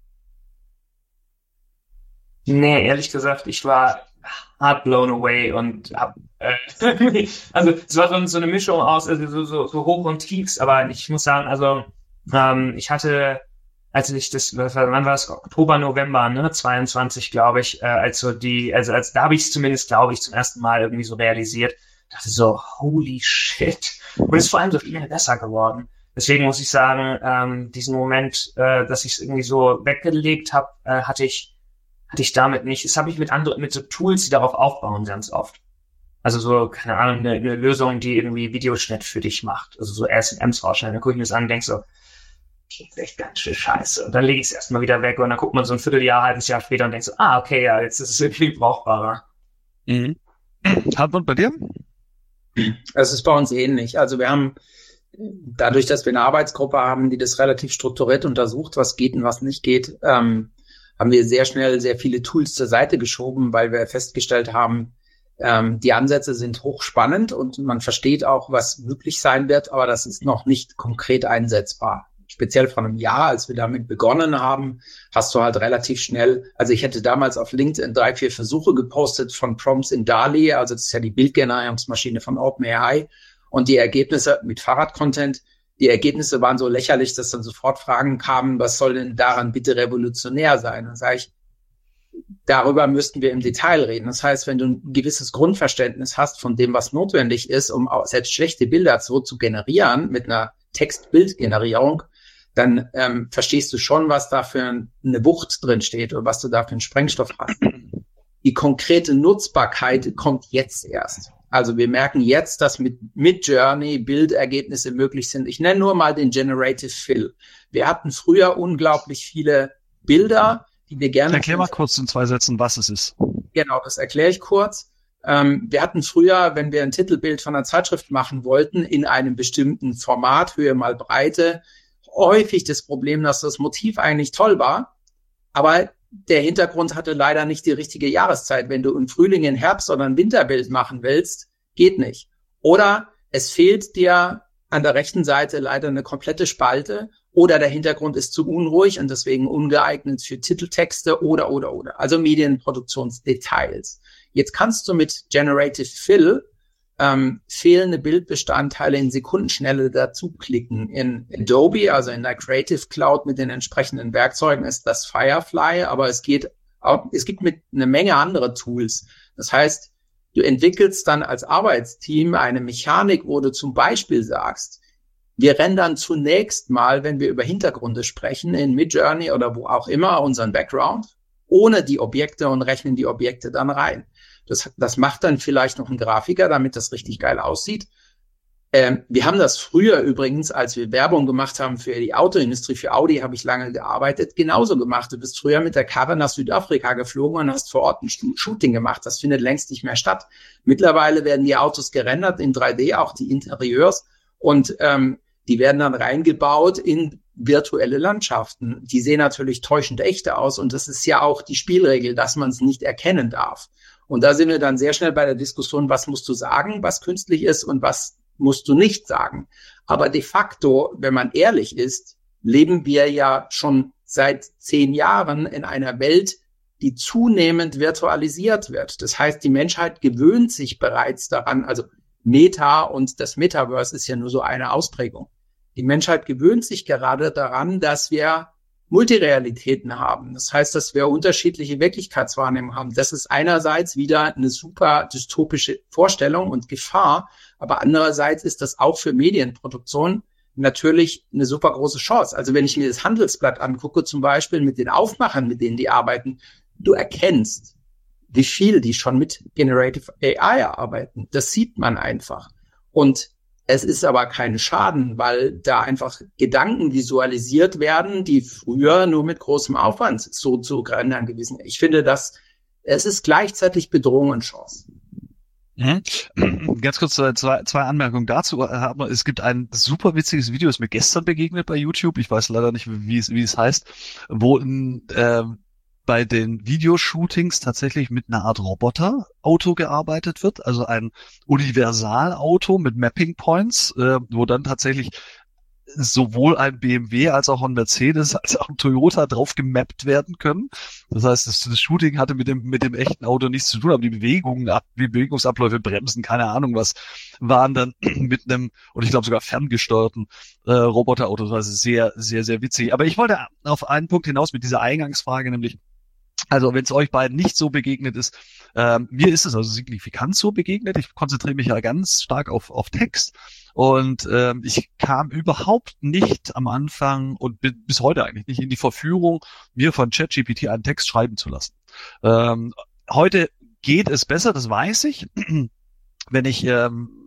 Nee, ehrlich gesagt, ich war hard blown away und also es war so eine Mischung aus, also so Hoch und Tiefs, aber ich muss sagen, also ich hatte, wann war es, Oktober, November, 22, glaube ich, da habe ich es zumindest, glaube ich, zum ersten Mal irgendwie so realisiert, dachte so, holy shit, und es ist vor allem so viel besser geworden. Deswegen muss ich sagen, diesen Moment, dass ich es irgendwie so weggelegt habe, hatte ich damit nicht. Das habe ich mit so Tools, die darauf aufbauen, ganz oft. Also so, keine Ahnung, eine Lösung, die irgendwie Videoschnitt für dich macht. Also so S&Ms rausschneiden. Dann gucke ich mir das an und denke so, okay, das ist echt ganz schön scheiße. Und dann lege ich es erstmal wieder weg und dann guckt man so ein Vierteljahr, halbes Jahr später und denkt so, okay, ja, jetzt ist es irgendwie brauchbarer. Mhm. Hartmut, bei dir? Es ist bei uns ähnlich. Also wir haben dadurch, dass wir eine Arbeitsgruppe haben, die das relativ strukturiert untersucht, was geht und was nicht geht, haben wir sehr schnell sehr viele Tools zur Seite geschoben, weil wir festgestellt haben, die Ansätze sind hochspannend und man versteht auch, was möglich sein wird, aber das ist noch nicht konkret einsetzbar. Speziell vor einem Jahr, als wir damit begonnen haben, hast du halt relativ schnell, also ich hätte damals auf LinkedIn 3-4 Versuche gepostet von Prompts in DALL-E, also das ist ja die Bildgenerierungsmaschine von OpenAI, und die Ergebnisse mit Fahrradcontent, die Ergebnisse waren so lächerlich, dass dann sofort Fragen kamen, was soll denn daran bitte revolutionär sein? Dann sage ich, darüber müssten wir im Detail reden. Das heißt, wenn du ein gewisses Grundverständnis hast von dem, was notwendig ist, um auch selbst schlechte Bilder so zu generieren mit einer Text-Bild-Generierung, dann verstehst du schon, was da für eine Wucht drin steht oder was du da für einen Sprengstoff hast. Die konkrete Nutzbarkeit kommt jetzt erst. Also wir merken jetzt, dass mit Midjourney Bildergebnisse möglich sind. Ich nenne nur mal den Generative Fill. Wir hatten früher unglaublich viele Bilder, die wir gerne... Erklär mal kurz in 2 Sätzen, was es ist. Genau, das erkläre ich kurz. Wir hatten früher, wenn wir ein Titelbild von einer Zeitschrift machen wollten, in einem bestimmten Format, Höhe mal Breite, häufig das Problem, dass das Motiv eigentlich toll war, aber der Hintergrund hatte leider nicht die richtige Jahreszeit. Wenn du im Frühling, im Herbst oder ein Winterbild machen willst, geht nicht. Oder es fehlt dir an der rechten Seite leider eine komplette Spalte oder der Hintergrund ist zu unruhig und deswegen ungeeignet für Titeltexte oder. Also Medienproduktionsdetails. Jetzt kannst du mit Generative Fill fehlende Bildbestandteile in Sekundenschnelle dazu klicken. In Adobe, also in der Creative Cloud mit den entsprechenden Werkzeugen ist das Firefly, aber es gibt mit eine Menge andere Tools. Das heißt, du entwickelst dann als Arbeitsteam eine Mechanik, wo du zum Beispiel sagst, wir rendern zunächst mal, wenn wir über Hintergründe sprechen, in Midjourney oder wo auch immer, unseren Background, ohne die Objekte und rechnen die Objekte dann rein. Das macht dann vielleicht noch ein Grafiker, damit das richtig geil aussieht. Wir haben das früher übrigens, als wir Werbung gemacht haben für die Autoindustrie, für Audi habe ich lange gearbeitet, genauso gemacht. Du bist früher mit der Karre nach Südafrika geflogen und hast vor Ort ein Shooting gemacht. Das findet längst nicht mehr statt. Mittlerweile werden die Autos gerendert in 3D, auch die Interieurs, und die werden dann reingebaut in virtuelle Landschaften. Die sehen natürlich täuschend echte aus und das ist ja auch die Spielregel, dass man es nicht erkennen darf. Und da sind wir dann sehr schnell bei der Diskussion, was musst du sagen, was künstlich ist und was musst du nicht sagen. Aber de facto, wenn man ehrlich ist, leben wir ja schon seit 10 Jahren in einer Welt, die zunehmend virtualisiert wird. Das heißt, die Menschheit gewöhnt sich bereits daran, also Meta und das Metaverse ist ja nur so eine Ausprägung. Die Menschheit gewöhnt sich gerade daran, dass wir Multirealitäten haben. Das heißt, dass wir unterschiedliche Wirklichkeitswahrnehmungen haben. Das ist einerseits wieder eine super dystopische Vorstellung und Gefahr, aber andererseits ist das auch für Medienproduktion natürlich eine super große Chance. Also wenn ich mir das Handelsblatt angucke, zum Beispiel mit den Aufmachern, mit denen die arbeiten, du erkennst, wie viel die schon mit Generative AI arbeiten. Das sieht man einfach. Und es ist aber kein Schaden, weil da einfach Gedanken visualisiert werden, die früher nur mit großem Aufwand so zu rendern gewesen. Ich finde, es ist gleichzeitig Bedrohung und Chance. Ganz kurz zwei Anmerkungen dazu. Es gibt ein super witziges Video, ist mir gestern begegnet bei YouTube. Ich weiß leider nicht, wie es heißt, wo bei den Videoshootings tatsächlich mit einer Art Roboterauto gearbeitet wird, also ein Universalauto mit Mapping Points, wo dann tatsächlich sowohl ein BMW als auch ein Mercedes als auch ein Toyota drauf gemappt werden können. Das heißt, das Shooting hatte mit dem echten Auto nichts zu tun, aber die Bewegungsabläufe, Bremsen, keine Ahnung was, waren dann mit einem, und ich glaube sogar ferngesteuerten Roboterauto. Das war sehr, sehr, sehr witzig. Aber ich wollte auf einen Punkt hinaus mit dieser Eingangsfrage, nämlich, also wenn es euch beiden nicht so begegnet ist, mir ist es also signifikant so begegnet. Ich konzentriere mich ja ganz stark auf Text und ich kam überhaupt nicht am Anfang und bis heute eigentlich nicht in die Verführung, mir von ChatGPT einen Text schreiben zu lassen. Heute geht es besser, das weiß ich. Wenn ich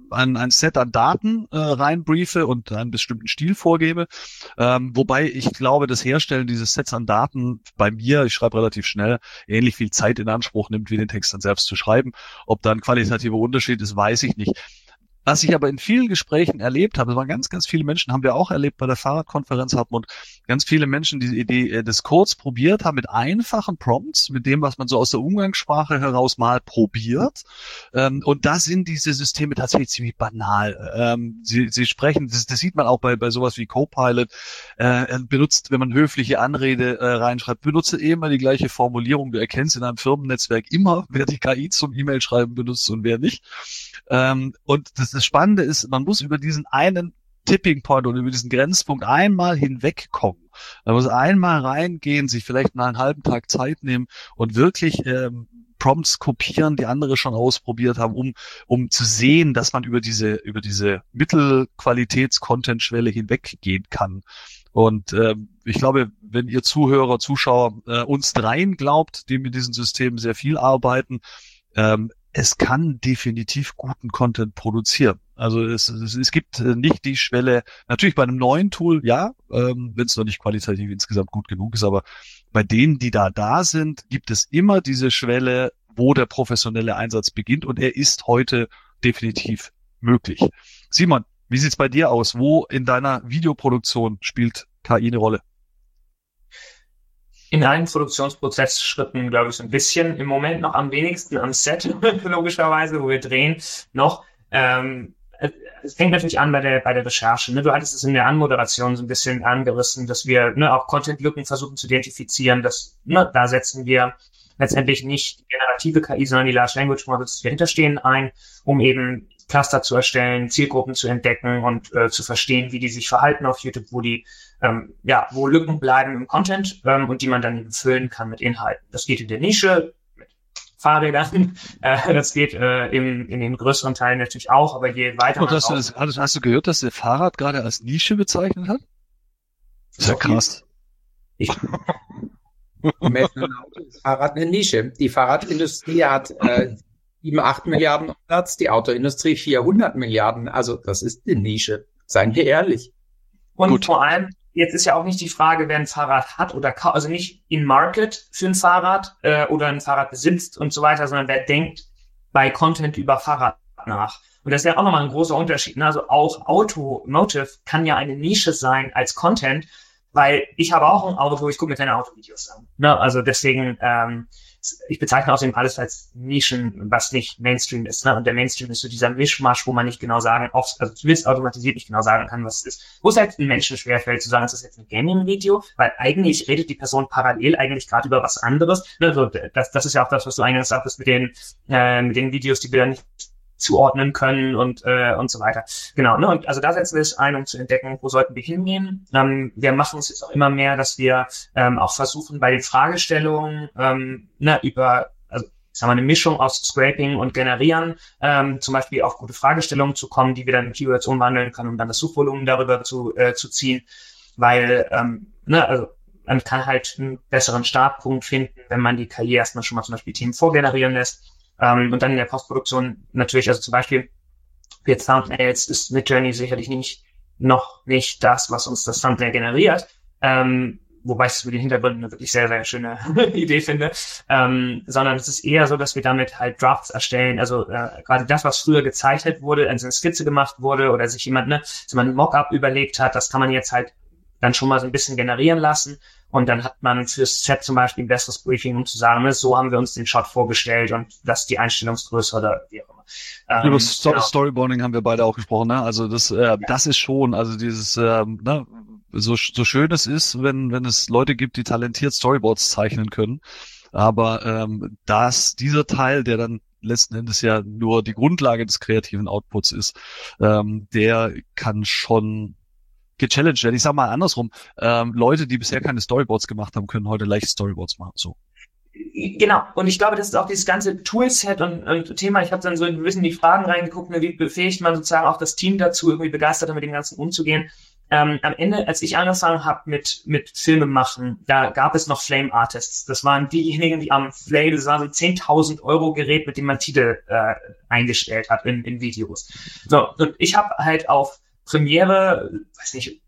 ein Set an Daten reinbriefe und einen bestimmten Stil vorgebe. Wobei ich glaube, das Herstellen dieses Sets an Daten bei mir, ich schreibe relativ schnell, ähnlich viel Zeit in Anspruch nimmt, wie den Text dann selbst zu schreiben. Ob da ein qualitativer Unterschied ist, weiß ich nicht. Was ich aber in vielen Gesprächen erlebt habe, es waren ganz, ganz viele Menschen, haben wir auch erlebt bei der Fahrradkonferenz, und ganz viele Menschen, die die Idee des Codes probiert haben, mit einfachen Prompts, mit dem, was man so aus der Umgangssprache heraus mal probiert. Und da sind diese Systeme tatsächlich ziemlich banal. Sie sprechen, das sieht man auch bei sowas wie Copilot, benutzt, wenn man höfliche Anrede reinschreibt, benutze immer die gleiche Formulierung. Du erkennst in einem Firmennetzwerk immer, wer die KI zum E-Mail-Schreiben benutzt und wer nicht. Und das Spannende ist, man muss über diesen einen Tipping Point oder über diesen Grenzpunkt einmal hinwegkommen. Man muss einmal reingehen, sich vielleicht mal einen halben Tag Zeit nehmen und wirklich Prompts kopieren, die andere schon ausprobiert haben, um zu sehen, dass man über diese Mittelqualitäts-Content-Schwelle hinweggehen kann. Und ich glaube, wenn ihr Zuhörer, Zuschauer uns dreien glaubt, die mit diesen Systemen sehr viel arbeiten, es kann definitiv guten Content produzieren. Also es gibt nicht die Schwelle, natürlich bei einem neuen Tool, ja, wenn es noch nicht qualitativ insgesamt gut genug ist, aber bei denen, die da sind, gibt es immer diese Schwelle, wo der professionelle Einsatz beginnt, und er ist heute definitiv möglich. Simon, wie sieht's bei dir aus? Wo in deiner Videoproduktion spielt KI eine Rolle? In allen Produktionsprozessschritten, glaube ich, so ein bisschen. Im Moment noch am wenigsten am Set, logischerweise, wo wir drehen, noch. Es fängt natürlich an bei der Recherche. Ne? Du hattest es in der Anmoderation so ein bisschen angerissen, dass wir auch Content-Lücken versuchen zu identifizieren. Da setzen wir letztendlich nicht generative KI, sondern die Large Language Models, die dahinter stehen, ein, um eben Cluster zu erstellen, Zielgruppen zu entdecken und zu verstehen, wie die sich verhalten auf YouTube, wo Lücken bleiben im Content und die man dann eben füllen kann mit Inhalten. Das geht in der Nische mit Fahrrädern, das geht in den größeren Teilen natürlich auch, aber je weiter man hast du gehört, dass der Fahrrad gerade als Nische bezeichnet hat? Das ist ja krass. Das Fahrrad eine Nische. Die Fahrradindustrie hat 7-8 Milliarden Umsatz, die Autoindustrie 400 Milliarden. Also das ist eine Nische. Seien wir ehrlich. Und gut. Vor allem, jetzt ist ja auch nicht die Frage, wer ein Fahrrad hat oder also nicht in Market für ein Fahrrad oder ein Fahrrad besitzt und so weiter, sondern wer denkt bei Content über Fahrrad nach. Und das ist ja auch nochmal ein großer Unterschied. Ne? Also auch Automotive kann ja eine Nische sein als Content, weil ich habe auch ein Auto, ich gucke mir keine Autovideos an. Ne? Also deswegen, ich bezeichne außerdem alles als Nischen, was nicht Mainstream ist. Ne? Und der Mainstream ist so dieser Mischmasch, wo man nicht genau zumindest automatisiert nicht genau sagen kann, was es ist. Wo es halt den Menschen schwerfällt zu sagen, ist das jetzt ein Gaming-Video? Weil eigentlich redet die Person parallel eigentlich gerade über was anderes. Ne? So, das ist ja auch das, was du eingangs sagtest mit den Videos, die wir dann nicht zuordnen können und so weiter. Genau, ne? Und also da setzen wir es ein, um zu entdecken, wo sollten wir hingehen. Wir machen es jetzt auch immer mehr, dass wir auch versuchen, bei den Fragestellungen eine Mischung aus Scraping und Generieren, zum Beispiel auf gute Fragestellungen zu kommen, die wir dann in Keywords umwandeln können, um dann das Suchvolumen darüber zu ziehen, weil man kann halt einen besseren Startpunkt finden, wenn man die KI erstmal schon mal zum Beispiel Themen vorgenerieren lässt. Und dann in der Postproduktion natürlich, also zum Beispiel für Thumbnails ist Midjourney sicherlich noch nicht das, was uns das Thumbnail generiert, wobei ich es mit den Hintergründen eine wirklich sehr, sehr schöne Idee finde, sondern es ist eher so, dass wir damit halt Drafts erstellen, also gerade das, was früher gezeichnet wurde, also eine Skizze gemacht wurde oder sich jemand ein Mockup überlegt hat, das kann man jetzt halt dann schon mal so ein bisschen generieren lassen. Und dann hat man fürs Set zum Beispiel ein besseres Briefing, um zu sagen, so haben wir uns den Shot vorgestellt und das ist die Einstellungsgröße oder wie auch immer. Über Storyboarding haben wir beide auch gesprochen, ne? Also das ist schon, also dieses, so schön es ist, wenn es Leute gibt, die talentiert Storyboards zeichnen können. Aber dieser Teil, der dann letzten Endes ja nur die Grundlage des kreativen Outputs ist, der kann schon gechallenged werden. Ich sag mal andersrum, Leute, die bisher keine Storyboards gemacht haben, können heute leicht Storyboards machen. So. Genau. Und ich glaube, das ist auch dieses ganze Toolset und Thema. Ich habe dann so ein bisschen die Fragen reingeguckt, wie befähigt man sozusagen auch das Team dazu, irgendwie begeisterter mit dem Ganzen umzugehen. am Ende, als ich angefangen habe mit Filme machen, da gab es noch Flame Artists. Das waren diejenigen, die am Flame, das war so ein 10.000 Euro Gerät, mit dem man Titel eingestellt hat in Videos. So, und ich habe halt auf Premiere, weiß nicht,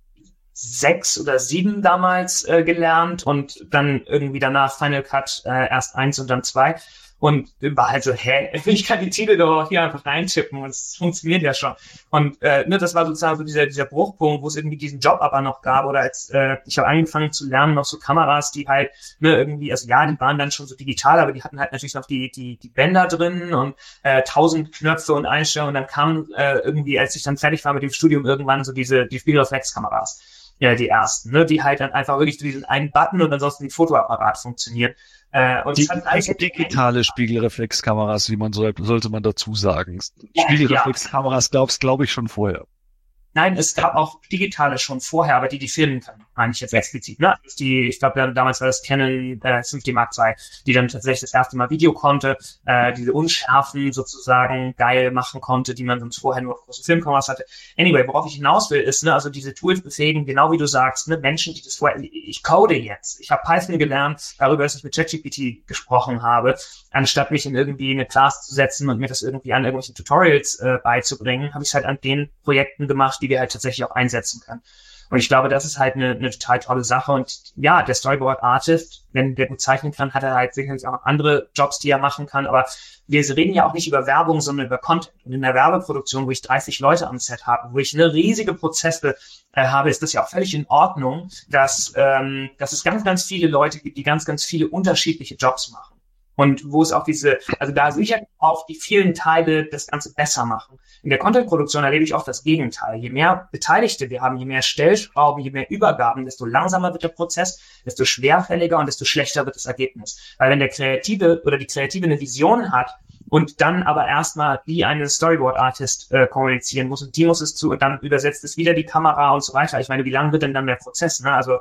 6 oder 7 damals gelernt und dann irgendwie danach Final Cut erst 1 und dann 2. Und war halt so, ich kann die Titel doch hier einfach reintippen und es funktioniert ja schon. Und das war sozusagen so dieser Bruchpunkt, wo es irgendwie diesen Job aber noch gab. Oder als ich habe angefangen zu lernen, noch so Kameras, die halt irgendwie, also ja, die waren dann schon so digital, aber die hatten halt natürlich noch die Bänder drin und 1000 Knöpfe und Einstellungen. Und dann kam irgendwie, als ich dann fertig war mit dem Studium, irgendwann so die Spiegelreflexkameras. Ja, die ersten, ne, die halt dann einfach wirklich diesen einen Button und ansonsten die Fotoapparat funktioniert. Und die digitale Spiegelreflexkameras, sollte man dazu sagen. Ja, Spiegelreflexkameras glaube ich schon vorher. Nein, es gab auch digitale schon vorher, aber die filmen können, meine ich jetzt explizit. Ne? Ich glaube, damals war das Canon 5D Mark II, die dann tatsächlich das erste Mal Video konnte, diese Unschärfen sozusagen geil machen konnte, die man sonst vorher nur auf großen Filmkameras hatte. Anyway, worauf ich hinaus will, ist, ne, also diese Tools befähigen, genau wie du sagst, ne, Menschen, die das vorher, ich code jetzt. Ich habe Python gelernt, darüber, dass ich mit ChatGPT gesprochen habe, anstatt mich in irgendwie eine Class zu setzen und mir das irgendwie an irgendwelchen Tutorials beizubringen, habe ich es halt an den Projekten gemacht, die wir halt tatsächlich auch einsetzen können. Und ich glaube, das ist halt eine total tolle Sache. Und ja, der Storyboard-Artist, wenn der gut zeichnen kann, hat er halt sicherlich auch andere Jobs, die er machen kann. Aber wir reden ja auch nicht über Werbung, sondern über Content. Und in der Werbeproduktion, wo ich 30 Leute am Set habe, wo ich eine riesige Prozesse habe, ist das ja auch völlig in Ordnung, dass es ganz, ganz viele Leute gibt, die ganz, ganz viele unterschiedliche Jobs machen. Und wo es auch also da sicher auch die vielen Teile das Ganze besser machen. In der Content-Produktion erlebe ich auch das Gegenteil. Je mehr Beteiligte wir haben, je mehr Stellschrauben, je mehr Übergaben, desto langsamer wird der Prozess, desto schwerfälliger und desto schlechter wird das Ergebnis. Weil wenn der Kreative oder die Kreative eine Vision hat und dann aber erstmal die einen Storyboard-Artist kommunizieren muss und die muss es und dann übersetzt es wieder die Kamera und so weiter. Ich meine, wie lang wird denn dann der Prozess? Ne? Also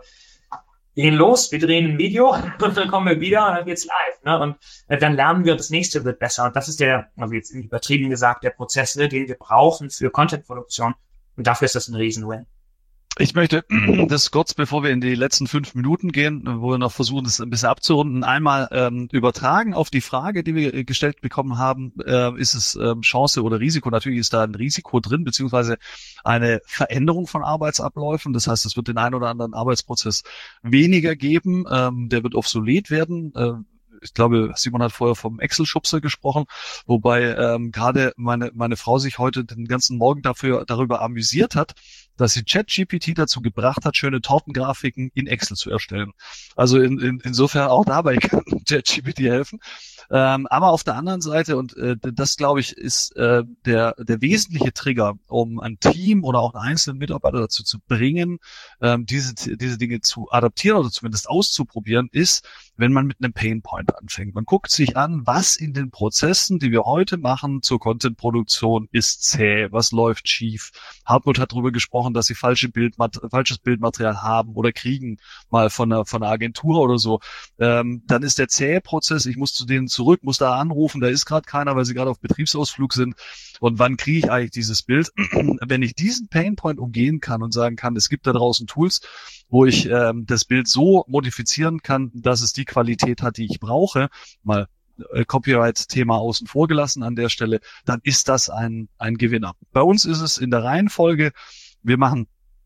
wir gehen los, wir drehen ein Video und dann kommen wir wieder und dann geht's live. Ne? Und dann lernen wir, das nächste wird besser. Und das ist also jetzt übertrieben gesagt, der Prozess, ne, den wir brauchen für Content-Produktion. Und dafür ist das ein Riesen-Win. Ich möchte das kurz, bevor wir in die letzten 5 Minuten gehen, wo wir noch versuchen, das ein bisschen abzurunden, einmal übertragen auf die Frage, die wir gestellt bekommen haben. Ist es Chance oder Risiko? Natürlich ist da ein Risiko drin, beziehungsweise eine Veränderung von Arbeitsabläufen. Das heißt, es wird den einen oder anderen Arbeitsprozess weniger geben. Der wird obsolet werden. Ich glaube, Simon hat vorher vom Excel-Schubser gesprochen, wobei gerade meine Frau sich heute den ganzen Morgen darüber amüsiert hat, dass sie ChatGPT dazu gebracht hat, schöne Tortengrafiken in Excel zu erstellen. Also insofern auch dabei kann ChatGPT helfen. Aber auf der anderen Seite, und das, glaube ich, ist der wesentliche Trigger, um ein Team oder auch einen einzelnen Mitarbeiter dazu zu bringen, diese Dinge zu adaptieren oder zumindest auszuprobieren, ist, wenn man mit einem Painpoint anfängt. Man guckt sich an, was in den Prozessen, die wir heute machen zur Content-Produktion, ist zäh, was läuft schief. Hartmut hat darüber gesprochen, dass sie falsches Bildmaterial haben oder kriegen, mal von einer Agentur oder so. Dann ist der zähe Prozess, ich muss zu denen zurück, muss da anrufen, da ist gerade keiner, weil sie gerade auf Betriebsausflug sind. Und wann kriege ich eigentlich dieses Bild? Wenn ich diesen Painpoint umgehen kann und sagen kann, es gibt da draußen Tools, wo ich das Bild so modifizieren kann, dass es die Qualität hat, die ich brauche, mal Copyright-Thema außen vor gelassen an der Stelle, dann ist das ein Gewinner. Bei uns ist es in der Reihenfolge, wir machen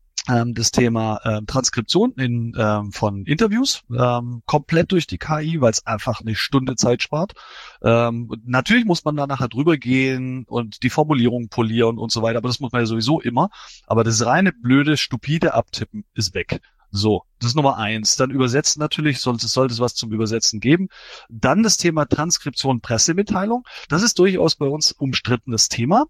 das Thema Transkription von Interviews komplett durch die KI, weil es einfach eine Stunde Zeit spart. Natürlich muss man da nachher drüber gehen und die Formulierung polieren und so weiter, aber das muss man ja sowieso immer. Aber das reine, blöde, stupide Abtippen ist weg. So, das ist Nummer 1. Dann übersetzen natürlich, sollte es was zum Übersetzen geben. Dann das Thema Transkription, Pressemitteilung. Das ist durchaus bei uns umstrittenes Thema.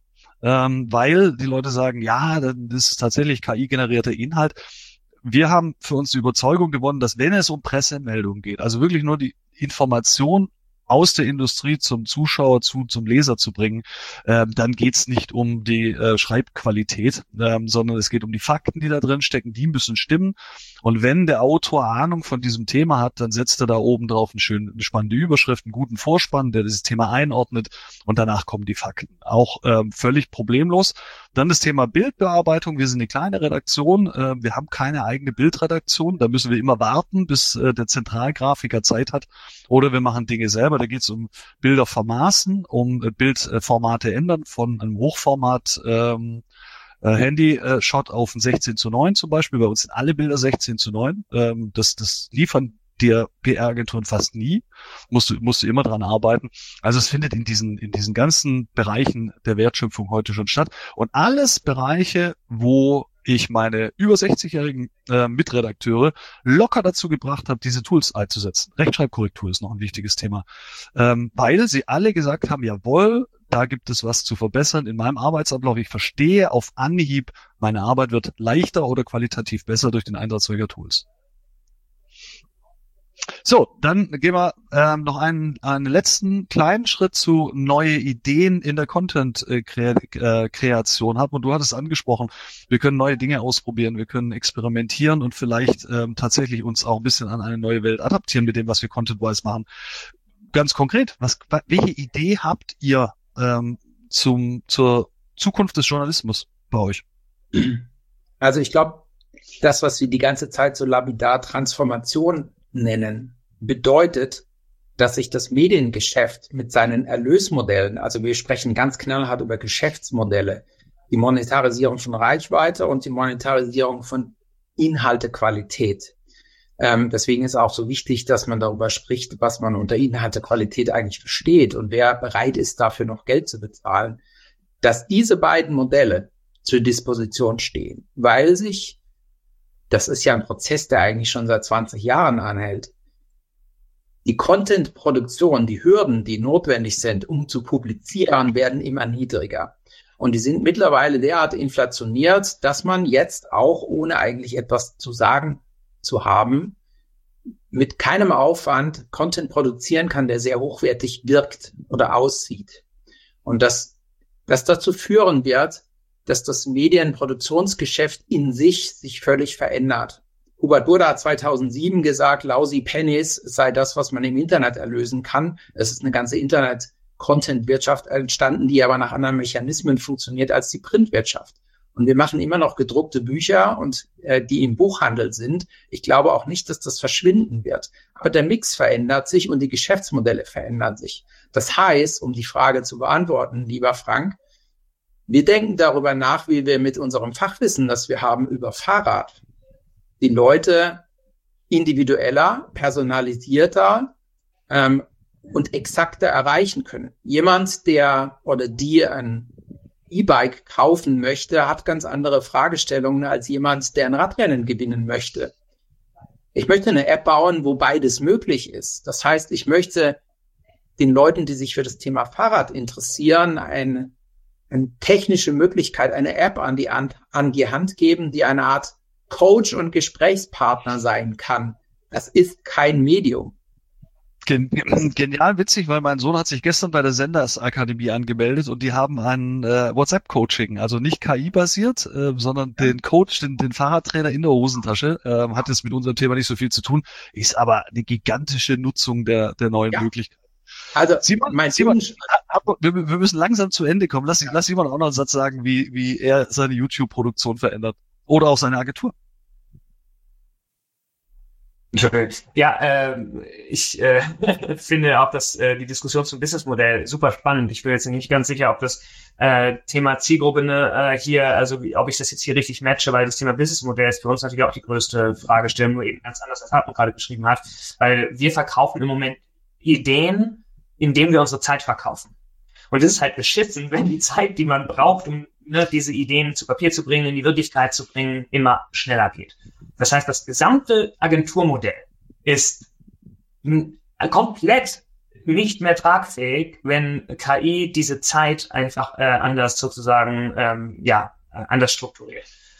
Weil die Leute sagen, ja, das ist tatsächlich KI-generierter Inhalt. Wir haben für uns die Überzeugung gewonnen, dass wenn es um Pressemeldungen geht, also wirklich nur die Information aus der Industrie zum Zuschauer zum Leser zu bringen, dann geht's nicht um die Schreibqualität, sondern es geht um die Fakten, die da drin stecken, die müssen stimmen. Und wenn der Autor Ahnung von diesem Thema hat, dann setzt er da oben drauf eine spannende Überschrift, einen guten Vorspann, der dieses Thema einordnet, und danach kommen die Fakten. Auch völlig problemlos. Dann das Thema Bildbearbeitung. Wir sind eine kleine Redaktion. Wir haben keine eigene Bildredaktion. Da müssen wir immer warten, bis der Zentralgrafiker Zeit hat. Oder wir machen Dinge selber. Da geht es um Bilder vermaßen, um Bildformate ändern von einem Hochformat Handy-Shot auf ein 16:9 zum Beispiel. Bei uns sind alle Bilder 16:9. Das liefern dir PR-Agenturen fast nie. Musst du immer dran arbeiten. Also es findet in diesen ganzen Bereichen der Wertschöpfung heute schon statt. Und alles Bereiche, wo ich meine über 60-jährigen Mitredakteure locker dazu gebracht habe, diese Tools einzusetzen. Rechtschreibkorrektur ist noch ein wichtiges Thema. Weil sie alle gesagt haben, jawohl, da gibt es was zu verbessern in meinem Arbeitsablauf. Ich verstehe auf Anhieb, meine Arbeit wird leichter oder qualitativ besser durch den Einsatz solcher Tools. So, dann gehen wir noch einen letzten kleinen Schritt zu neue Ideen in der Content-Kreation haben. Und du hattest angesprochen, wir können neue Dinge ausprobieren, wir können experimentieren und vielleicht tatsächlich uns auch ein bisschen an eine neue Welt adaptieren mit dem, was wir Content-wise machen. Ganz konkret, welche Idee habt ihr zur Zukunft des Journalismus bei euch? Also ich glaube, das, was wir die ganze Zeit so lapidar Transformation nennen, bedeutet, dass sich das Mediengeschäft mit seinen Erlösmodellen, also wir sprechen ganz knallhart über Geschäftsmodelle, die Monetarisierung von Reichweite und die Monetarisierung von Inhaltequalität. Deswegen ist auch so wichtig, dass man darüber spricht, was man unter Inhaltequalität eigentlich versteht und wer bereit ist, dafür noch Geld zu bezahlen, dass diese beiden Modelle zur Disposition stehen, weil sich, das ist ja ein Prozess, der eigentlich schon seit 20 Jahren anhält, die Content-Produktion, die Hürden, die notwendig sind, um zu publizieren, werden immer niedriger. Und die sind mittlerweile derart inflationiert, dass man jetzt auch, ohne eigentlich etwas zu sagen zu haben, mit keinem Aufwand Content produzieren kann, der sehr hochwertig wirkt oder aussieht. Und das dazu führen wird, dass das Medienproduktionsgeschäft in sich völlig verändert. Hubert Burda hat 2007 gesagt, lousy pennies sei das, was man im Internet erlösen kann. Es ist eine ganze Internet-Content-Wirtschaft entstanden, die aber nach anderen Mechanismen funktioniert als die Printwirtschaft. Und wir machen immer noch gedruckte Bücher und die im Buchhandel sind. Ich glaube auch nicht, dass das verschwinden wird. Aber der Mix verändert sich und die Geschäftsmodelle verändern sich. Das heißt, um die Frage zu beantworten, lieber Frank, wir denken darüber nach, wie wir mit unserem Fachwissen, das wir haben über Fahrrad, die Leute individueller, personalisierter und exakter erreichen können. Jemand, der oder die ein E-Bike kaufen möchte, hat ganz andere Fragestellungen als jemand, der ein Radrennen gewinnen möchte. Ich möchte eine App bauen, wo beides möglich ist. Das heißt, ich möchte den Leuten, die sich für das Thema Fahrrad interessieren, eine technische Möglichkeit, eine App an die Hand geben, die eine Art Coach und Gesprächspartner sein kann. Das ist kein Medium. Genial witzig, weil mein Sohn hat sich gestern bei der Sendersakademie angemeldet und die haben ein WhatsApp-Coaching, also nicht KI-basiert, sondern den Coach, den Fahrradtrainer in der Hosentasche, hat jetzt mit unserem Thema nicht so viel zu tun, ist aber eine gigantische Nutzung der neuen Möglichkeiten. Also Simon, wir müssen langsam zu Ende kommen. Lass Simon auch noch einen Satz sagen, wie er seine YouTube-Produktion verändert. Oder auch seine Agentur. Ja, ich finde auch, dass die Diskussion zum Businessmodell super spannend. Ich bin jetzt nicht ganz sicher, ob das Thema Zielgruppe hier, also ob ich das jetzt hier richtig matche, weil das Thema Businessmodell ist für uns natürlich auch die größte Fragestellung, nur eben ganz anders, als Hartmut gerade beschrieben hat, weil wir verkaufen im Moment Ideen, indem wir unsere Zeit verkaufen. Und das ist halt beschissen, wenn die Zeit, die man braucht, um diese Ideen zu Papier zu bringen, in die Wirklichkeit zu bringen, immer schneller geht. Das heißt, das gesamte Agenturmodell ist komplett nicht mehr tragfähig, wenn KI diese Zeit einfach anders sozusagen anders strukturiert.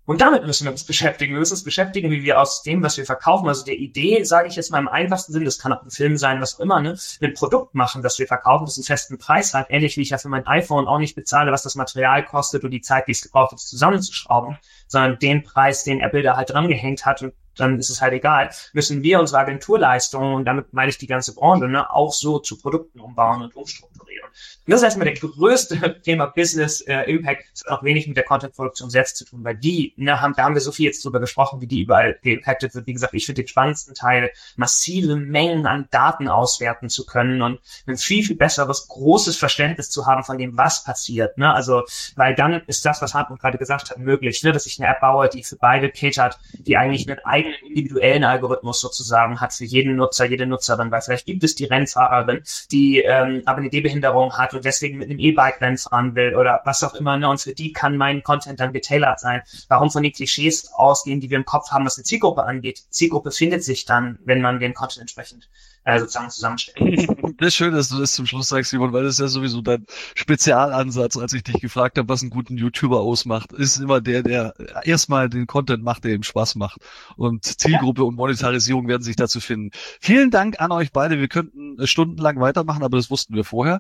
Und damit müssen wir uns beschäftigen. Wir müssen uns beschäftigen, wie wir aus dem, was wir verkaufen, also der Idee, sage ich jetzt mal im einfachsten Sinn, das kann auch ein Film sein, was auch immer, ne, ein Produkt machen, das wir verkaufen, das einen festen Preis hat, ähnlich wie ich ja für mein iPhone auch nicht bezahle, was das Material kostet und die Zeit, die es gebraucht hat, zusammenzuschrauben, sondern den Preis, den Apple da halt dran gehängt hat, und dann ist es halt egal, müssen wir unsere Agenturleistungen, und damit meine ich die ganze Branche, ne, auch so zu Produkten umbauen und umstrukturieren. Und das ist erstmal der größte Thema Business Impact. Das hat auch wenig mit der Content-Produktion selbst zu tun, weil die, da haben wir so viel jetzt drüber gesprochen, wie die überall geimpactet wird. Wie gesagt, ich finde den spannendsten Teil, massive Mengen an Daten auswerten zu können und ein viel, viel besseres, großes Verständnis zu haben von dem, was passiert. Ne? Also, weil dann ist das, was Hartmut gerade gesagt hat, möglich, ne? Dass ich eine App baue, die für beide catert, die eigentlich einen eigenen individuellen Algorithmus sozusagen hat für jeden Nutzer, jede Nutzerin, weil vielleicht gibt es die Rennfahrerin, die aber eine Sehbehinderung hat und deswegen mit einem E-Bike Rennen fahren will oder was auch immer, ne? Und für die kann mein Content dann getailert sein. Warum von den Klischees ausgehen, die wir im Kopf haben, was eine Zielgruppe angeht? Zielgruppe findet sich dann, wenn man den Content entsprechend sozusagen zusammenstellt. Das ist schön, dass du das zum Schluss sagst, Simon, weil das ist ja sowieso dein Spezialansatz, als ich dich gefragt habe, was einen guten YouTuber ausmacht, ist immer der erstmal den Content macht, der ihm Spaß macht. Und Zielgruppe und Monetarisierung werden sich dazu finden. Vielen Dank an euch beide. Wir könnten stundenlang weitermachen, aber das wussten wir vorher.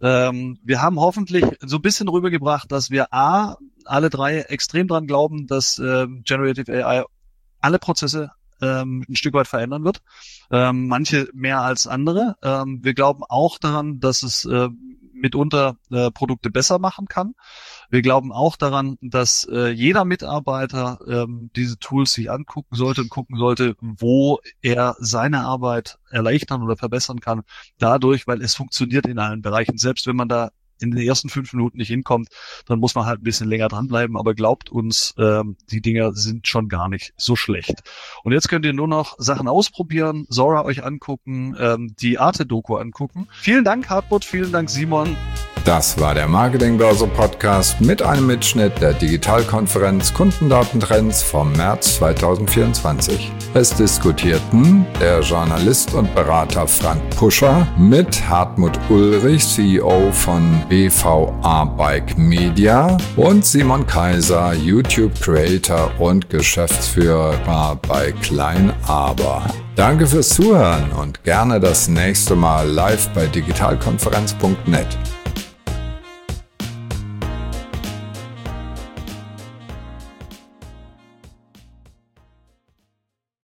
Wir haben hoffentlich so ein bisschen rübergebracht, dass wir alle drei extrem dran glauben, dass Generative AI alle Prozesse ein Stück weit verändern wird. Manche mehr als andere. Wir glauben auch daran, dass es mitunter Produkte besser machen kann. Wir glauben auch daran, dass jeder Mitarbeiter diese Tools sich angucken sollte und gucken sollte, wo er seine Arbeit erleichtern oder verbessern kann. Dadurch, weil es funktioniert in allen Bereichen. Selbst wenn man da in den ersten 5 Minuten nicht hinkommt, dann muss man halt ein bisschen länger dranbleiben. Aber glaubt uns, die Dinger sind schon gar nicht so schlecht. Und jetzt könnt ihr nur noch Sachen ausprobieren, Zora euch angucken, die Arte-Doku angucken. Vielen Dank, Hartmut, vielen Dank, Simon. Das war der Marketingbörse Podcast mit einem Mitschnitt der Digitalkonferenz Kundendatentrends vom März 2024. Es diskutierten der Journalist und Berater Frank Puscher mit Hartmut Ulrich, CEO von BVA Bike Media, und Simon Kaiser, YouTube-Creator und Geschäftsführer bei Klein Aber. Danke fürs Zuhören und gerne das nächste Mal live bei digitalkonferenz.net.